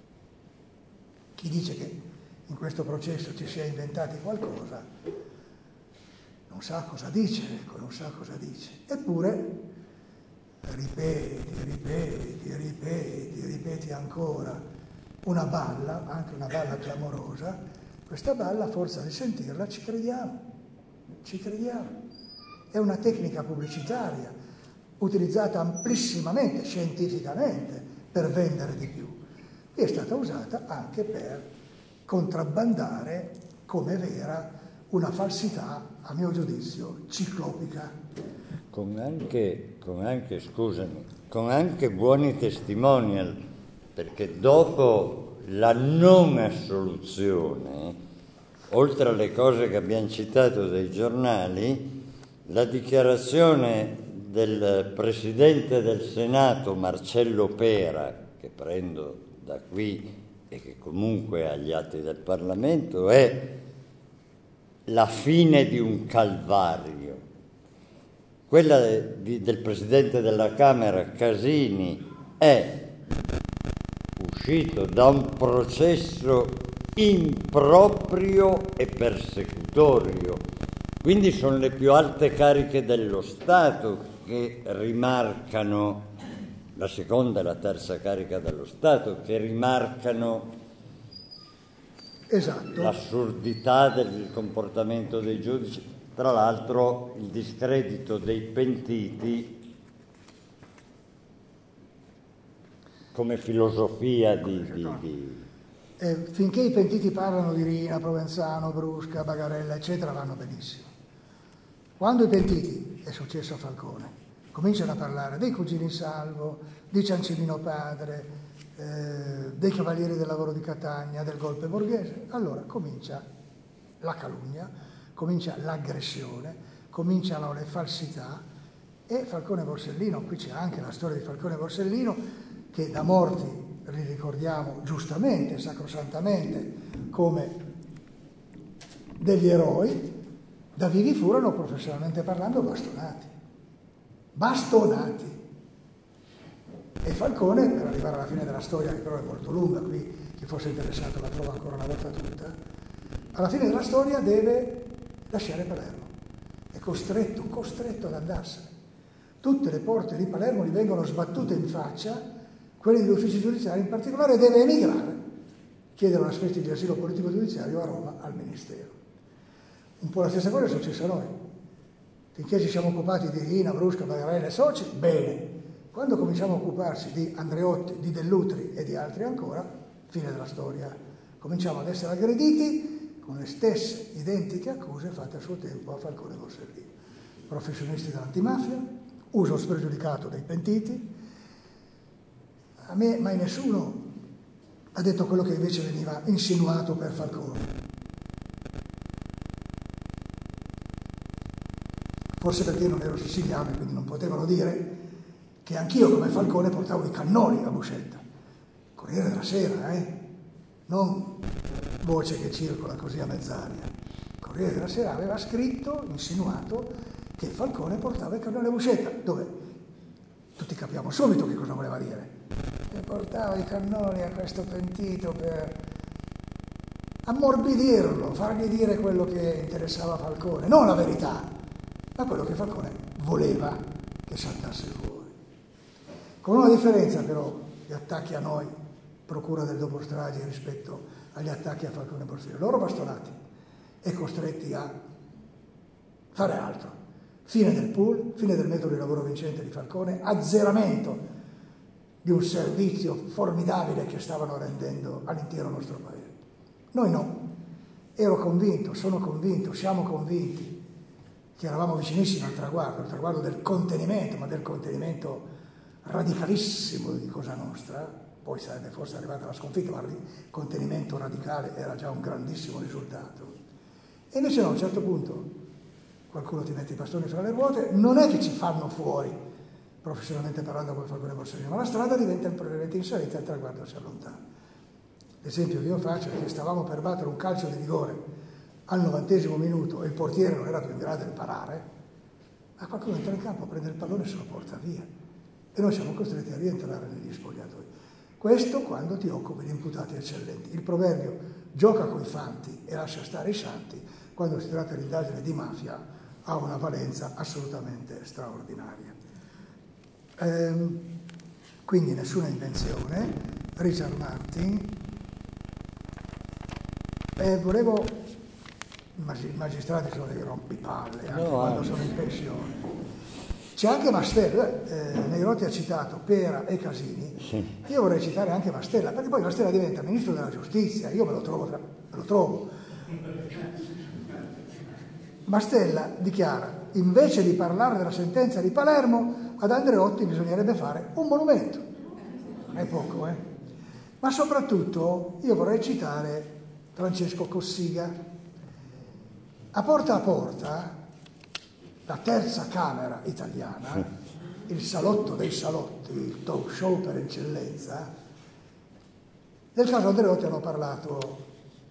Speaker 3: Chi dice che in questo processo ci si è inventati qualcosa non sa cosa dice, ecco, non sa cosa dice. Eppure ripeti, ripeti, ripeti, ripeti ancora una balla, anche una balla clamorosa. Questa balla, a forza di sentirla, ci crediamo. Ci crediamo. È una tecnica pubblicitaria utilizzata amplissimamente, scientificamente, per vendere di più. E è stata usata anche per contrabbandare come vera una falsità, a mio giudizio, ciclopica.
Speaker 2: Con anche, con anche, scusami, con anche buoni testimonial, perché dopo la non assoluzione, oltre alle cose che abbiamo citato dai giornali, la dichiarazione del Presidente del Senato Marcello Pera, che prendo da qui e che comunque agli atti del Parlamento, è la fine di un calvario. Quella di, del Presidente della Camera Casini è uscito da un processo improprio e persecutorio, quindi sono le più alte cariche dello Stato che rimarcano, la seconda e la terza carica dello Stato, che rimarcano
Speaker 3: esatto.
Speaker 2: l'assurdità del comportamento dei giudici, tra l'altro il discredito dei pentiti come filosofia di... di, di
Speaker 3: Eh, finché i pentiti parlano di Rina, Provenzano, Brusca, Bagarella, eccetera, vanno benissimo. Quando i pentiti, è successo a Falcone, cominciano a parlare dei cugini Salvo, di Ciancimino padre, eh, dei Cavalieri del Lavoro di Catania, del golpe borghese, allora comincia la calunnia, comincia l'aggressione, cominciano le falsità e Falcone Borsellino, qui c'è anche la storia di Falcone Borsellino, che da morti li ricordiamo giustamente, sacrosantamente, come degli eroi, da vivi furono, professionalmente parlando, bastonati. Bastonati. E Falcone, per arrivare alla fine della storia, che però è molto lunga, qui chi fosse interessato la trova ancora una volta tutta, alla fine della storia deve lasciare Palermo. È costretto, costretto ad andarsene. Tutte le porte di Palermo gli vengono sbattute in faccia, quelle degli uffici giudiziari in particolare, deve emigrare, chiedere una specie di asilo politico-giudiziario a Roma al Ministero. Un po' la stessa cosa è successa a noi. Finché ci siamo occupati di Rina, Brusca, Bagarella e Soci, bene. Quando cominciamo a occuparsi di Andreotti, di Dell'Utri e di altri ancora, fine della storia, cominciamo ad essere aggrediti con le stesse identiche accuse fatte a suo tempo a Falcone e Borsellino. Professionisti dell'antimafia, uso spregiudicato dei pentiti. A me mai nessuno ha detto quello che invece veniva insinuato per Falcone. Forse perché non ero siciliano e quindi non potevano dire che anch'io come Falcone portavo i cannoni a Buscetta. Corriere della Sera, eh? Non voce che circola così a mezz'aria. Corriere della Sera aveva scritto, insinuato, che Falcone portava i cannoni a Buscetta, dove tutti capiamo subito che cosa voleva dire. E portava i cannoni a questo pentito per ammorbidirlo, fargli dire quello che interessava a Falcone, non la verità, ma quello che Falcone voleva che saltasse fuori. Con una differenza però, gli attacchi a noi, procura del dopo strage, rispetto agli attacchi a Falcone e Borsellino. Loro bastonati e costretti a fare altro. Fine del pool, fine del metodo di lavoro vincente di Falcone, azzeramento di un servizio formidabile che stavano rendendo all'intero nostro paese. Noi no. Ero convinto, sono convinto, siamo convinti che eravamo vicinissimi al traguardo, al traguardo del contenimento, ma del contenimento radicalissimo di Cosa Nostra. Poi sarebbe forse arrivata la sconfitta, ma il contenimento radicale era già un grandissimo risultato. E invece no, a un certo punto qualcuno ti mette i bastoni fra le ruote, non è che ci fanno fuori, professionalmente parlando come Falcone e Borsellino, ma la strada diventa imprevedibile in salita e il traguardo si allontana. L'esempio che io faccio è che stavamo per battere un calcio di rigore al novantesimo minuto e il portiere non era più in grado di parare, ma qualcuno entra in campo, prende il pallone e se lo porta via. E noi siamo costretti a rientrare negli spogliatoi. Questo quando ti occupi di imputati eccellenti. Il proverbio gioca coi fanti e lascia stare i santi, quando si tratta di indagine di mafia, ha una valenza assolutamente straordinaria. Ehm, quindi nessuna invenzione. Richard Martin. E volevo... I magistrati sono dei rompipalle, anche no, quando sono in pensione. C'è anche Mastella, eh, Neirotti ha citato Pera e Casini, sì. Io vorrei citare anche Mastella, perché poi Mastella diventa ministro della giustizia, io me lo trovo, me lo trovo. Mastella dichiara, invece di parlare della sentenza di Palermo, ad Andreotti bisognerebbe fare un monumento. Non è poco, eh? Ma soprattutto io vorrei citare Francesco Cossiga. A Porta a Porta, la terza Camera italiana, il salotto dei salotti, il talk show per eccellenza, del caso Andreotti hanno parlato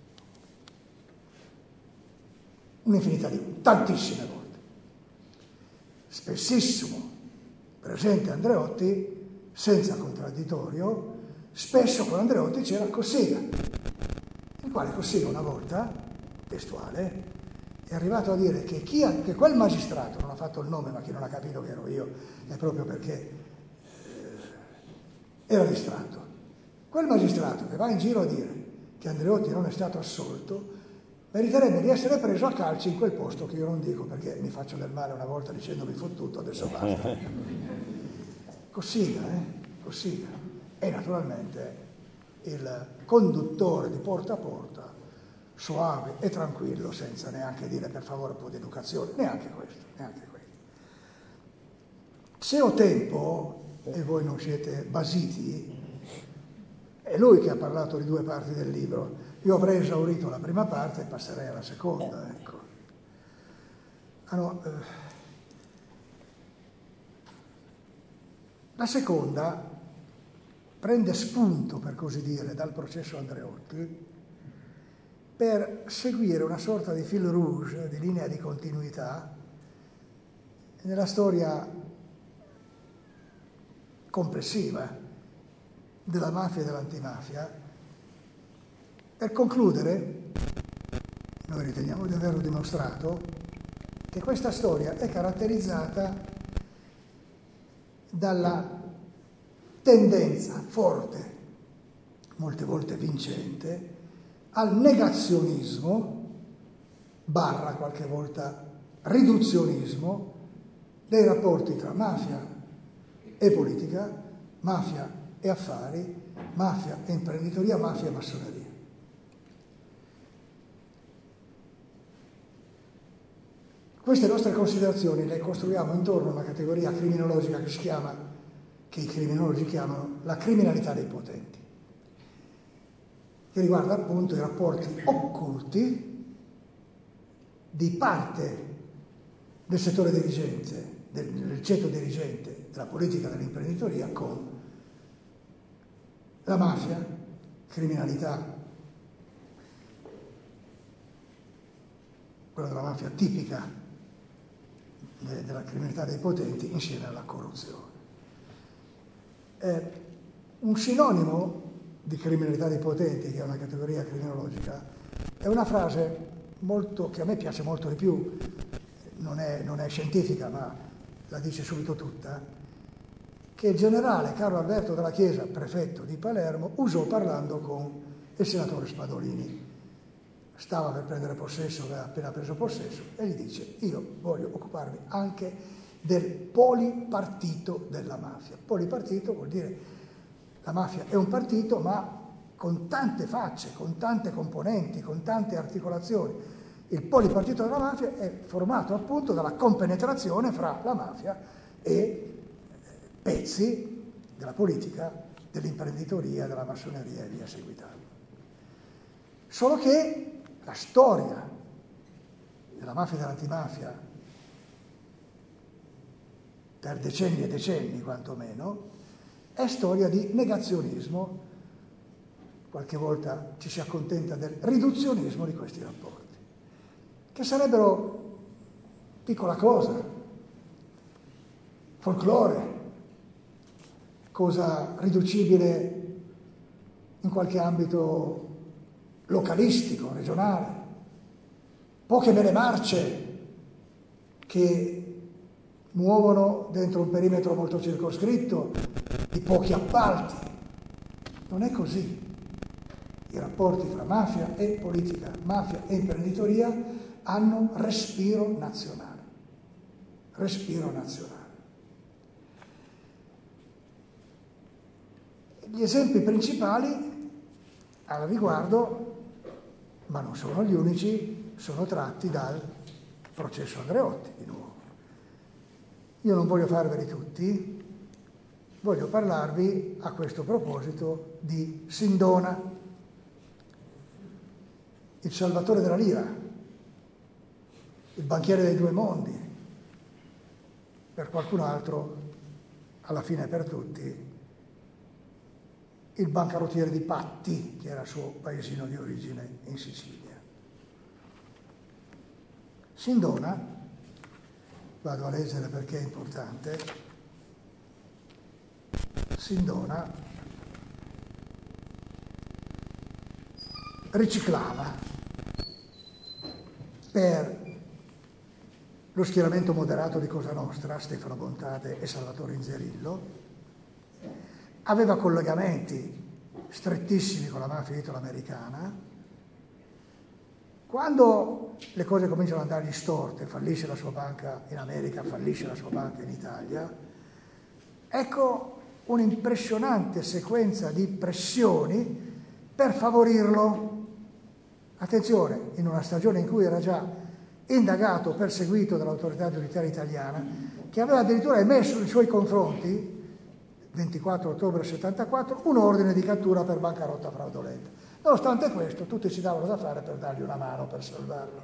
Speaker 3: un'infinità di tantissime volte. Spessissimo presente Andreotti, senza contraddittorio, spesso con Andreotti c'era Cossiga, il quale Cossiga una volta, testuale, è arrivato a dire che, chi ha, che quel magistrato, non ha fatto il nome ma chi non ha capito che ero io, è proprio perché eh, era distratto. Quel magistrato che va in giro a dire che Andreotti non è stato assolto, meriterebbe di essere preso a calci in quel posto che io non dico perché mi faccio del male una volta dicendomi fottuto, adesso basta. Cossiga, eh? Cossiga. E naturalmente il conduttore di Porta a Porta, soave e tranquillo, senza neanche dire per favore un po' di educazione, neanche questo, neanche questo. Se ho tempo, e voi non siete basiti, è lui che ha parlato di due parti del libro, io avrei esaurito la prima parte e passerei alla seconda, ecco. Ah no, eh. La seconda prende spunto, per così dire, dal processo Andreotti per seguire una sorta di fil rouge, di linea di continuità nella storia complessiva della mafia e dell'antimafia, per concludere, noi riteniamo di averlo dimostrato, che questa storia è caratterizzata dalla tendenza forte, molte volte vincente, al negazionismo, barra qualche volta riduzionismo, dei rapporti tra mafia e politica, mafia e affari, mafia e imprenditoria, mafia e massoneria. Queste nostre considerazioni le costruiamo intorno a una categoria criminologica che si chiama, che i criminologi chiamano la criminalità dei potenti, che riguarda appunto i rapporti occulti di parte del settore dirigente, del, del ceto dirigente della politica e dell'imprenditoria con la mafia, criminalità, quella della mafia tipica de, della criminalità dei potenti insieme alla corruzione. Eh, un sinonimo di criminalità dei potenti, che è una categoria criminologica, è una frase molto, che a me piace molto di più, non è, non è scientifica ma la dice subito tutta, che il generale Carlo Alberto della Chiesa, prefetto di Palermo, usò parlando con il senatore Spadolini. Stava per prendere possesso, aveva appena preso possesso, e gli dice: io voglio occuparmi anche del polipartito della mafia. Polipartito vuol dire la mafia è un partito ma con tante facce, con tante componenti, con tante articolazioni. Il polipartito della mafia è formato appunto dalla compenetrazione fra la mafia e pezzi della politica, dell'imprenditoria, della massoneria e via seguitando. Solo che la storia della mafia e dell'antimafia, per decenni e decenni quantomeno, è storia di negazionismo, qualche volta ci si accontenta del riduzionismo di questi rapporti, che sarebbero piccola cosa, folklore, cosa riducibile in qualche ambito localistico, regionale, poche mele marce che muovono dentro un perimetro molto circoscritto di pochi appalti. Non è così. I rapporti tra mafia e politica, mafia e imprenditoria hanno respiro nazionale. Respiro nazionale. Gli esempi principali al riguardo, ma non sono gli unici, sono tratti dal processo Andreotti di nuovo. Io non voglio farveli tutti, voglio parlarvi a questo proposito di Sindona, il salvatore della lira, il banchiere dei due mondi, per qualcun altro, alla fine per tutti, il bancarottiere di Patti, che era suo paesino di origine in Sicilia. Sindona, vado a leggere perché è importante, Sindona riciclava per lo schieramento moderato di Cosa Nostra, Stefano Bontate e Salvatore Inzerillo, aveva collegamenti strettissimi con la mafia italo-americana. Quando le cose cominciano ad andargli storte, fallisce la sua banca in America, fallisce la sua banca in Italia, ecco un'impressionante sequenza di pressioni per favorirlo. Attenzione, in una stagione in cui era già indagato, perseguito dall'autorità giudiziaria italiana, che aveva addirittura emesso nei suoi confronti, ventiquattro ottobre settantaquattro, un ordine di cattura per bancarotta fraudolenta. Nonostante questo, tutti si davano da fare per dargli una mano, per salvarlo.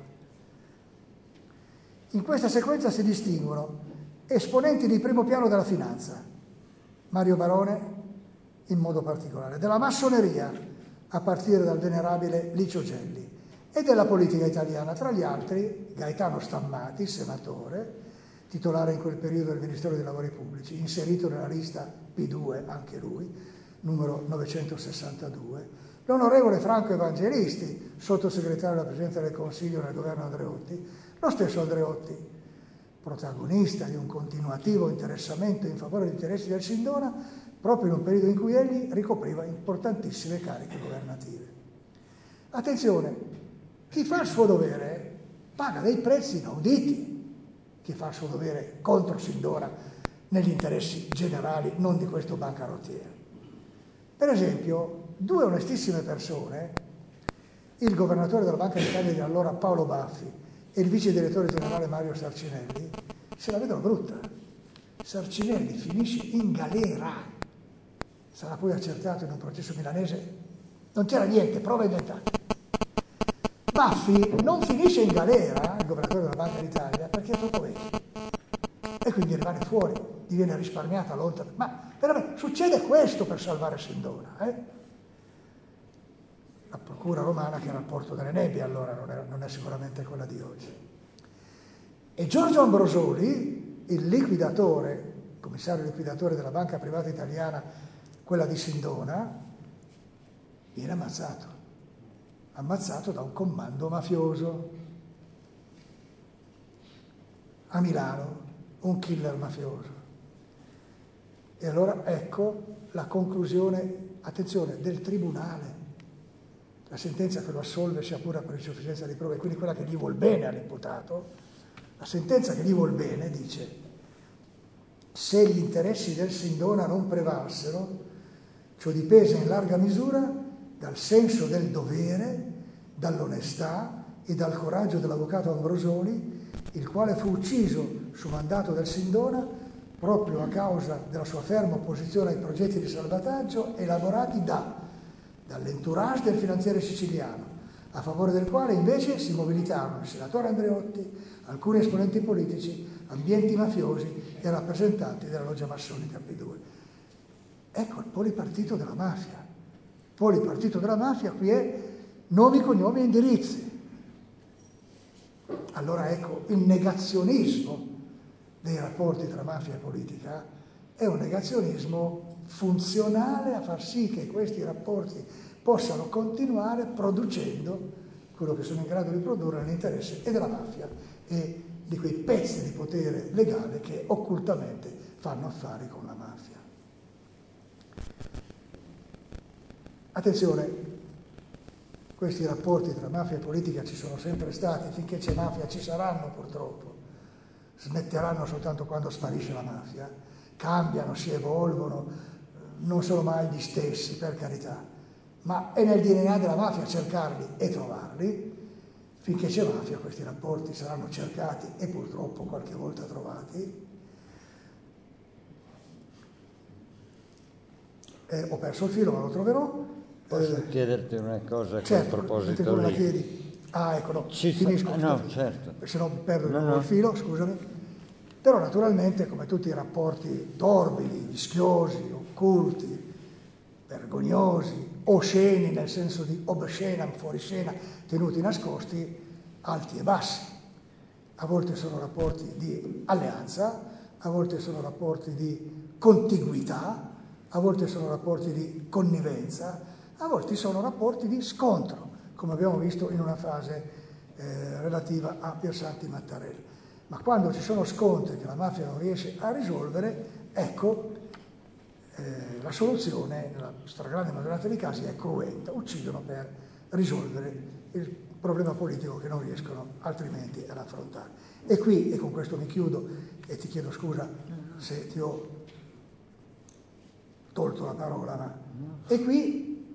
Speaker 3: In questa sequenza si distinguono esponenti di primo piano della finanza, Mario Barone, in modo particolare, della massoneria, a partire dal venerabile Licio Gelli, e della politica italiana, tra gli altri Gaetano Stammati, senatore, titolare in quel periodo del Ministero dei Lavori Pubblici, inserito nella lista P due, anche lui, numero novecentosessantadue, l'onorevole Franco Evangelisti, sottosegretario della Presidenza del Consiglio nel governo Andreotti, lo stesso Andreotti, protagonista di un continuativo interessamento in favore degli interessi del Sindona, proprio in un periodo in cui egli ricopriva importantissime cariche governative. Attenzione, chi fa il suo dovere paga dei prezzi inauditi, chi fa il suo dovere contro Sindona negli interessi generali, non di questo bancarottiere. Per esempio, due onestissime persone, il governatore della Banca d'Italia di allora Paolo Baffi e il vice direttore generale Mario Sarcinelli, se la vedono brutta. Sarcinelli finisce in galera, sarà poi accertato in un processo milanese, non c'era niente, prova inventate. Baffi non finisce in galera, il governatore della Banca d'Italia, perché è troppo vecchio e quindi rimane fuori, diviene risparmiata lontano. Ma veramente succede questo per salvare Sindona. Eh? La procura romana, che era al Porto delle Nebbie allora, non, era, non è sicuramente quella di oggi. E Giorgio Ambrosoli, il liquidatore, commissario liquidatore della banca privata italiana, quella di Sindona, viene ammazzato. ammazzato da un comando mafioso a Milano, un killer mafioso. E allora ecco la conclusione, attenzione, del tribunale, la sentenza che lo assolve sia pure per insufficienza di prove, quindi quella che gli vuol bene all'imputato, la sentenza che gli vuol bene dice: se gli interessi del Sindona non prevalsero, ciò dipese in larga misura dal senso del dovere, dall'onestà e dal coraggio dell'avvocato Ambrosoli, il quale fu ucciso su mandato del Sindona proprio a causa della sua ferma opposizione ai progetti di salvataggio elaborati da, dall'entourage del finanziere siciliano, a favore del quale invece si mobilitarono il senatore Andreotti, alcuni esponenti politici, ambienti mafiosi e rappresentanti della loggia massonica P due. Ecco il polipartito della mafia. Polipartito della mafia qui è nomi, cognomi e indirizzi. Allora ecco, il negazionismo dei rapporti tra mafia e politica è un negazionismo funzionale a far sì che questi rapporti possano continuare producendo quello che sono in grado di produrre nell'interesse e della mafia e di quei pezzi di potere legale che occultamente fanno affari con la mafia. Attenzione, questi rapporti tra mafia e politica ci sono sempre stati, finché c'è mafia ci saranno purtroppo, smetteranno soltanto quando sparisce la mafia, cambiano, si evolvono, non sono mai gli stessi, per carità, ma è nel D N A della mafia cercarli e trovarli. Finché c'è mafia questi rapporti saranno cercati e purtroppo qualche volta trovati. Eh, ho perso il filo, ma lo troverò.
Speaker 2: Posso
Speaker 3: eh,
Speaker 2: chiederti una cosa
Speaker 3: certo,
Speaker 2: a proposito
Speaker 3: come la
Speaker 2: lì?
Speaker 3: chiedi? Ah, ecco, no,
Speaker 2: Ci
Speaker 3: finisco.
Speaker 2: fa... No, certo.
Speaker 3: Se no perdo
Speaker 2: No, no.
Speaker 3: il filo, scusami. Però naturalmente, come tutti i rapporti torbidi, vischiosi, occulti, vergognosi, osceni nel senso di obscena, fuoriscena, tenuti nascosti, alti e bassi. A volte sono rapporti di alleanza, a volte sono rapporti di contiguità, a volte sono rapporti di connivenza, a volte sono rapporti di scontro, come abbiamo visto in una fase eh, relativa a Piersanti Mattarella. Ma quando ci sono scontri che la mafia non riesce a risolvere, ecco, eh, la soluzione, nella stragrande maggioranza dei casi, è cruenta, uccidono per risolvere il problema politico che non riescono altrimenti ad affrontare. E qui, e con questo mi chiudo, e ti chiedo scusa se ti ho tolto la parola, ma... e qui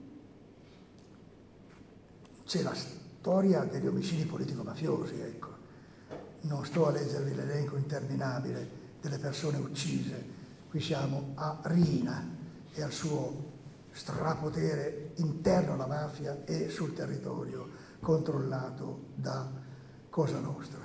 Speaker 3: c'è la storia degli omicidi politico-mafiosi, ecco. Non sto a leggervi l'elenco interminabile delle persone uccise, qui siamo a Riina e al suo strapotere interno alla mafia e sul territorio controllato da Cosa Nostra.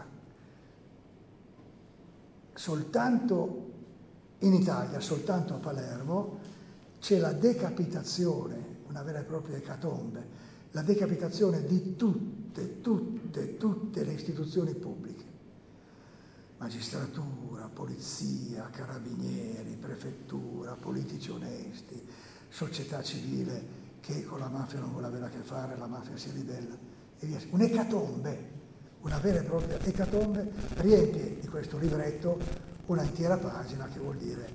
Speaker 3: Soltanto in Italia, soltanto a Palermo, c'è la decapitazione, una vera e propria ecatombe, la decapitazione di tutte, tutte, tutte le istituzioni pubbliche. Magistratura, polizia, carabinieri, prefettura, politici onesti, società civile che con la mafia non vuole avere a che fare, la mafia si ribella e via. Un'ecatombe, una vera e propria ecatombe, riempie di questo libretto un'intera pagina, che vuol dire,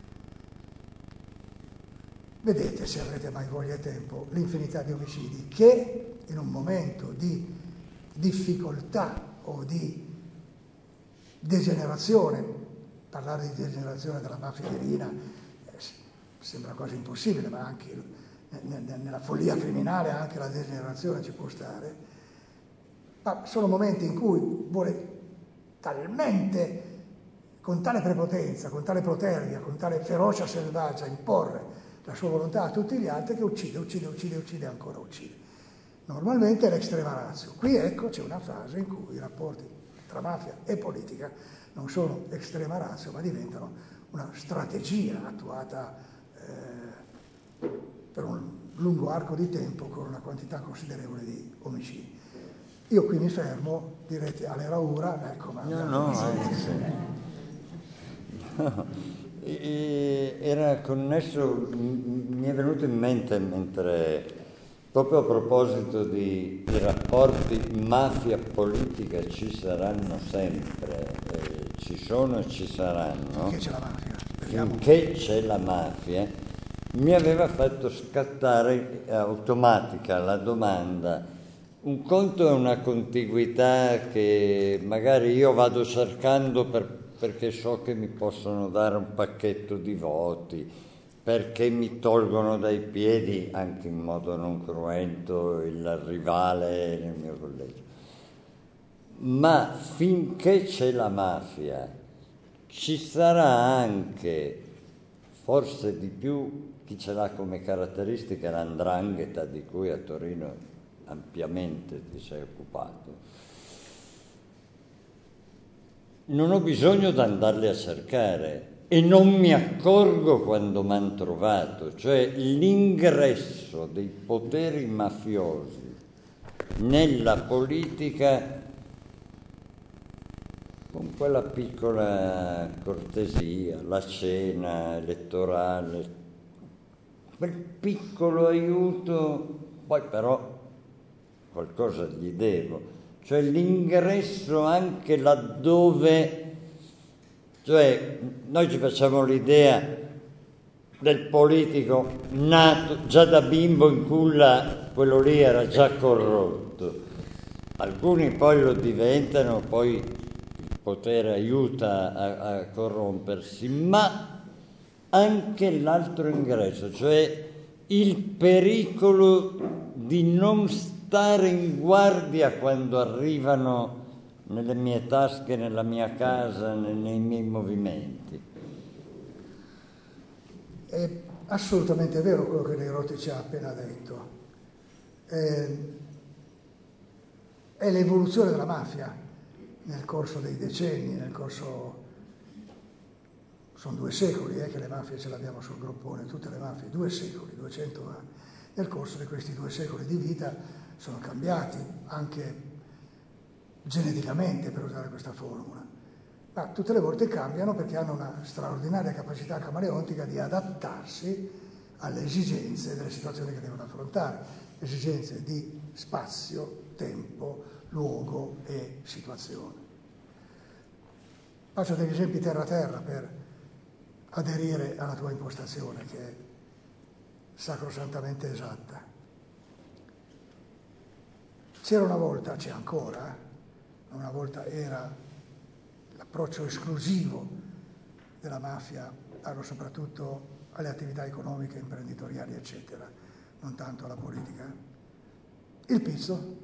Speaker 3: vedete, se avrete mai voglia e tempo, l'infinità di omicidi che in un momento di difficoltà o di degenerazione, parlare di degenerazione della mafia irina eh, sembra quasi impossibile, ma anche nella follia criminale anche la degenerazione ci può stare, ma sono momenti in cui vuole talmente, con tale prepotenza, con tale protervia, con tale ferocia selvaggia imporre la sua volontà a tutti gli altri, che uccide, uccide, uccide, uccide e ancora uccide. Normalmente è l'extrema ratio. Qui ecco c'è una fase in cui i rapporti tra mafia e politica non sono extrema ratio, ma diventano una strategia attuata eh, per un lungo arco di tempo con una quantità considerevole di omicidi. Io qui mi fermo, direte all'era ora, ecco, ma...
Speaker 2: No, no, anzi. No. E, era connesso, mi è venuto in mente mentre... Proprio a proposito di, di rapporti mafia-politica, ci saranno sempre, eh, ci sono e ci saranno.
Speaker 3: Finché c'è la mafia. Vediamo.
Speaker 2: Finché c'è la mafia, mi aveva fatto scattare eh, automatica la domanda. Un conto è una contiguità che magari io vado cercando per, perché so che mi possono dare un pacchetto di voti, perché mi tolgono dai piedi, anche in modo non cruento, il rivale nel mio collegio. Ma finché c'è la mafia, ci sarà anche, forse di più, chi ce l'ha come caratteristica, l'andrangheta di cui a Torino ampiamente ti sei occupato. Non ho bisogno di andarli a cercare. E non mi accorgo quando mi hanno trovato, cioè l'ingresso dei poteri mafiosi nella politica con quella piccola cortesia, la cena elettorale, quel piccolo aiuto, poi però qualcosa gli devo, cioè l'ingresso anche laddove... Cioè, noi ci facciamo l'idea del politico nato già da bimbo in culla, quello lì era già corrotto. Alcuni poi lo diventano, poi il potere aiuta a, a corrompersi, ma anche l'altro ingresso, cioè il pericolo di non stare in guardia quando arrivano nelle mie tasche, nella mia casa, nei, nei miei movimenti.
Speaker 3: È assolutamente vero quello che Neirotti ci ha appena detto. È, è l'evoluzione della mafia nel corso dei decenni, nel corso... Sono due secoli eh, che le mafie ce l'abbiamo sul groppone, tutte le mafie, due secoli, duecento anni. Nel corso di questi due secoli di vita sono cambiati anche geneticamente, per usare questa formula, ma tutte le volte cambiano perché hanno una straordinaria capacità camaleontica di adattarsi alle esigenze delle situazioni che devono affrontare, esigenze di spazio, tempo, luogo e situazione. Faccio degli esempi terra-terra per aderire alla tua impostazione, che è sacrosantamente esatta. C'era una volta, c'è ancora, eh? Una volta era l'approccio esclusivo della mafia, parlo soprattutto alle attività economiche, imprenditoriali, eccetera, non tanto alla politica. Il pizzo.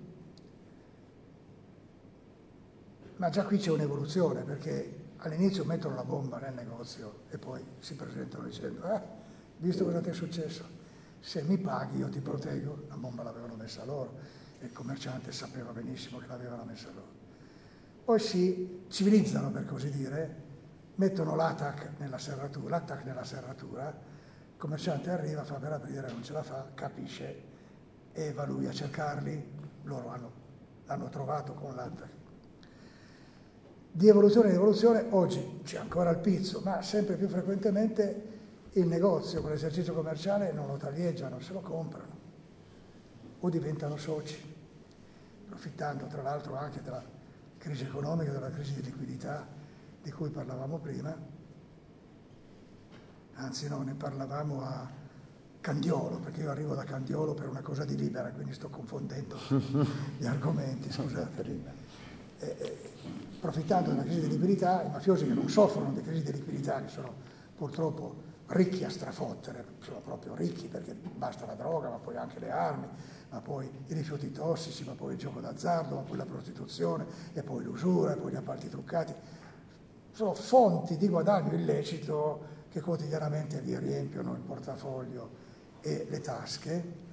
Speaker 3: Ma già qui c'è un'evoluzione, perché all'inizio mettono la bomba nel negozio e poi si presentano dicendo eh, visto cosa ti è successo? Se mi paghi io ti proteggo. La bomba l'avevano messa loro e il commerciante sapeva benissimo che l'avevano messa loro. Poi si civilizzano, per così dire, mettono l'A T A C nella serratura, l'A T A C nella serratura, commerciante arriva, fa per aprire, non ce la fa, capisce e va lui a cercarli, loro hanno, l'hanno trovato con l'attacco. Di evoluzione in evoluzione, oggi c'è ancora il pizzo, ma sempre più frequentemente il negozio, con l'esercizio commerciale, non lo taglieggiano, se lo comprano o diventano soci, approfittando tra l'altro anche della crisi economica, della crisi di liquidità di cui parlavamo prima. Anzi no, ne parlavamo a Candiolo, perché io arrivo da Candiolo per una cosa di Libera, quindi sto confondendo gli argomenti, scusate. Eh, eh, approfittando della crisi di liquidità, i mafiosi che non soffrono di crisi di liquidità, che sono purtroppo ricchi a strafottere, sono proprio ricchi perché basta la droga, ma poi anche le armi, ma poi i rifiuti tossici, ma poi il gioco d'azzardo, ma poi la prostituzione, e poi l'usura, e poi gli appalti truccati. Sono fonti di guadagno illecito che quotidianamente vi riempiono il portafoglio e le tasche,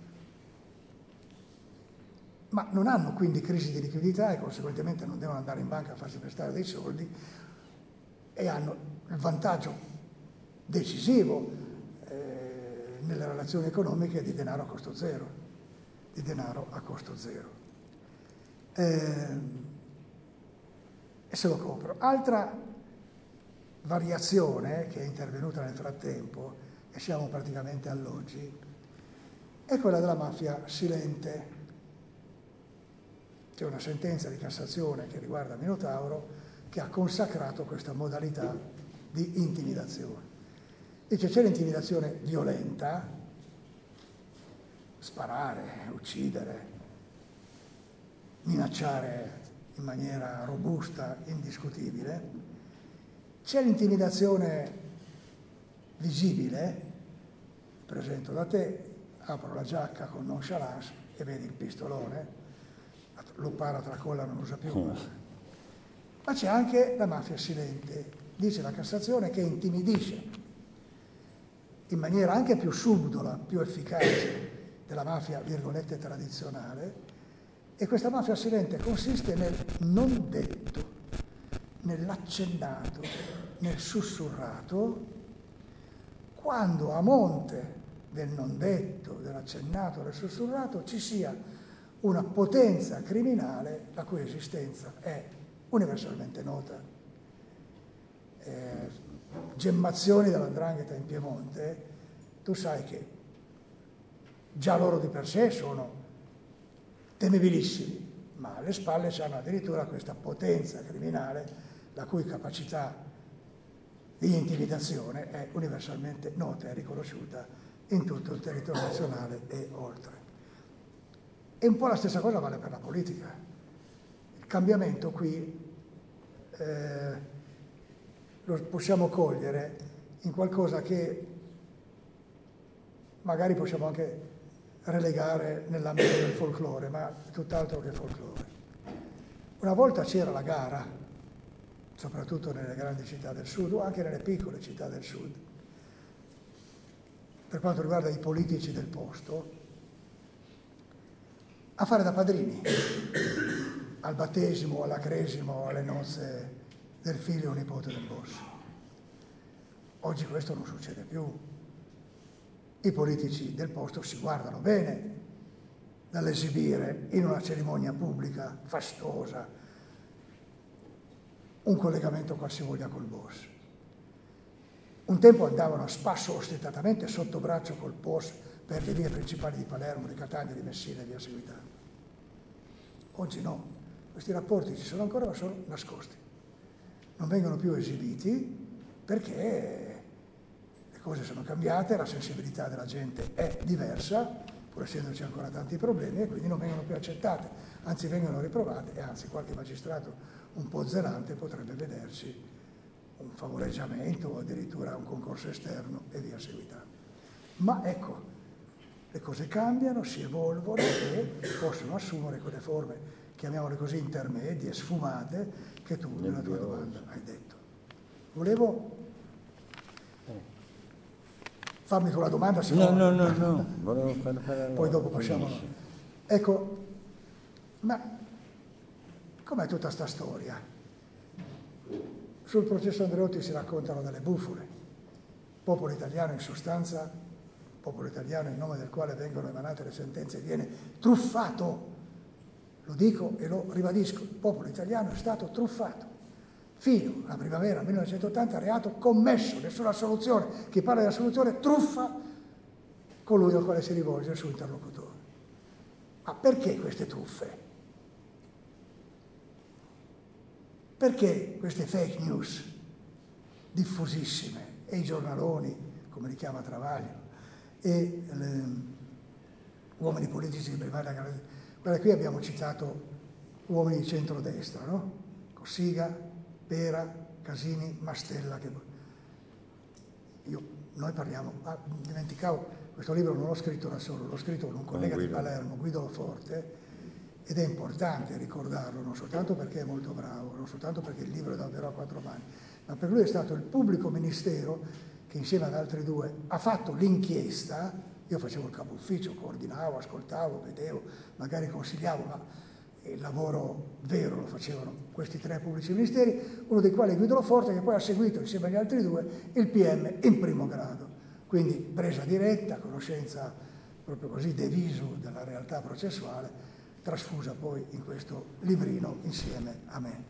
Speaker 3: ma non hanno quindi crisi di liquidità e conseguentemente non devono andare in banca a farsi prestare dei soldi e hanno il vantaggio decisivo eh, nelle relazioni economiche di denaro a costo zero, di denaro a costo zero. Eh, e se lo compro. Altra variazione che è intervenuta nel frattempo, e siamo praticamente all'oggi, è quella della mafia silente. C'è una sentenza di Cassazione che riguarda Minotauro che ha consacrato questa modalità di intimidazione. Dice c'è l'intimidazione violenta, sparare, uccidere, minacciare in maniera robusta, indiscutibile. C'è l'intimidazione visibile, presento da te, apro la giacca con nonchalance e vedi il pistolone, lo para, tracolla, non usa più. Ma c'è anche la mafia silente, dice la Cassazione, che intimidisce in maniera anche più subdola, più efficace della mafia, virgolette, tradizionale, e questa mafia silente consiste nel non detto, nell'accennato, nel sussurrato, quando a monte del non detto, dell'accennato, del sussurrato ci sia una potenza criminale la cui esistenza è universalmente nota. Eh, Gemmazioni dell'Andrangheta in Piemonte, tu sai che già loro di per sé sono temibilissimi, ma alle spalle hanno addirittura questa potenza criminale la cui capacità di intimidazione è universalmente nota e riconosciuta in tutto il territorio nazionale e oltre. E un po' la stessa cosa vale per la politica. Il cambiamento qui eh, lo possiamo cogliere in qualcosa che magari possiamo anche relegare nell'ambito del folklore, ma è tutt'altro che folklore. Una volta c'era la gara, soprattutto nelle grandi città del sud o anche nelle piccole città del sud, per quanto riguarda i politici del posto, a fare da padrini al battesimo, alla cresimo, alle nozze del figlio o nipote del boss. Oggi questo non succede più. I politici del posto si guardano bene dall'esibire in una cerimonia pubblica fastosa un collegamento qualsivoglia col boss. Un tempo andavano a spasso ostentatamente sotto braccio col boss per le vie principali di Palermo, di Catania, di Messina e via seguitando. Oggi no, questi rapporti ci sono ancora ma sono nascosti. Non vengono più esibiti perché le cose sono cambiate, la sensibilità della gente è diversa, pur essendoci ancora tanti problemi, e quindi non vengono più accettate, anzi vengono riprovate e anzi qualche magistrato un po' zelante potrebbe vederci un favoreggiamento o addirittura un concorso esterno e via seguitando. Ma ecco, le cose cambiano, si evolvono e possono assumere quelle forme, chiamiamole così, intermedie, sfumate, che tu nella tua domanda hai detto. Volevo farmi tu la domanda, se
Speaker 2: no...
Speaker 3: No,
Speaker 2: no, no, no, volevo far fare a
Speaker 3: poi
Speaker 2: loro,
Speaker 3: dopo passiamo...
Speaker 2: benissimo.
Speaker 3: Ecco, ma com'è tutta sta storia? Sul processo Andreotti si raccontano delle bufale. Il popolo italiano in sostanza il popolo italiano in nome del quale vengono emanate le sentenze viene truffato. Lo dico e lo ribadisco, il popolo italiano è stato truffato. Fino alla primavera millenovecentottanta, reato commesso, nessuna assoluzione. Chi parla di assoluzione truffa colui al quale si rivolge il suo interlocutore. Ma perché queste truffe? Perché queste fake news diffusissime e i giornaloni, come li chiama Travaglio, e le uomini politici di primaria grande? Guarda, qui abbiamo citato uomini di centrodestra, no? Cossiga, Pera, Casini, Mastella. Che... Io, noi parliamo, ah, dimenticavo, questo libro non l'ho scritto da solo, l'ho scritto con un collega di Palermo, Guido Loforte, ed è importante ricordarlo, non soltanto perché è molto bravo, non soltanto perché il libro è davvero a quattro mani, ma per lui è stato il pubblico ministero che insieme ad altri due ha fatto l'inchiesta. Io facevo il capo ufficio, coordinavo, ascoltavo, vedevo, magari consigliavo, ma il lavoro vero lo facevano questi tre pubblici ministeri, uno dei quali è Guido Loforte, che poi ha seguito insieme agli altri due il P M in primo grado. Quindi presa diretta, conoscenza proprio così de visu della realtà processuale, trasfusa poi in questo librino insieme a me.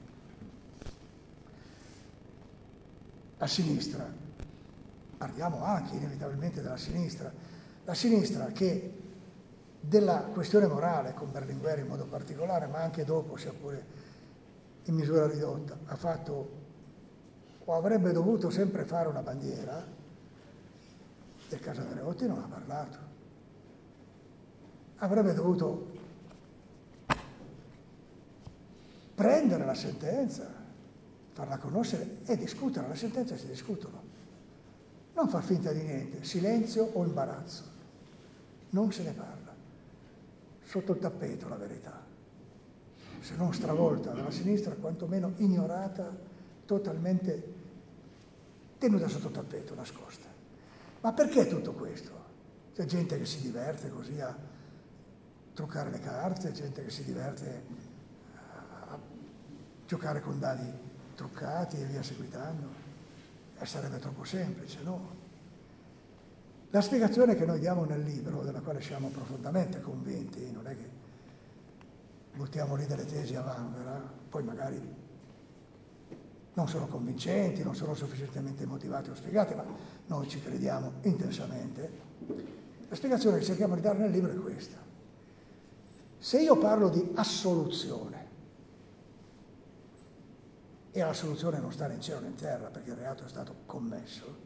Speaker 3: La sinistra, parliamo anche inevitabilmente della sinistra, la sinistra che della questione morale, con Berlinguer in modo particolare, ma anche dopo, sia pure in misura ridotta, ha fatto o avrebbe dovuto sempre fare una bandiera, del caso Andreotti non ha parlato. Avrebbe dovuto prendere la sentenza, farla conoscere e discutere. Le sentenze si discutono. Non far finta di niente, silenzio o imbarazzo. Non se ne parla. Sotto il tappeto la verità. Se non stravolta dalla sinistra, quantomeno ignorata, totalmente tenuta sotto il tappeto, nascosta. Ma perché tutto questo? C'è gente che si diverte così a truccare le carte, gente che si diverte a giocare con dadi truccati e via seguitando. E sarebbe troppo semplice, no? La spiegazione che noi diamo nel libro, della quale siamo profondamente convinti, non è che buttiamo lì delle tesi a vanvera, poi magari non sono convincenti, non sono sufficientemente motivate o spiegate, ma noi ci crediamo intensamente. La spiegazione che cerchiamo di dare nel libro è questa. Se io parlo di assoluzione, e la soluzione non sta né in cielo né in terra perché il reato è stato commesso,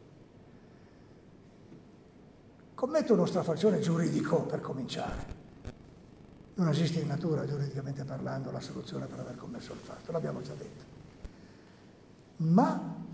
Speaker 3: commetto uno strafalcione giuridico per cominciare. Non esiste in natura, giuridicamente parlando, la soluzione per aver commesso il fatto, l'abbiamo già detto. Ma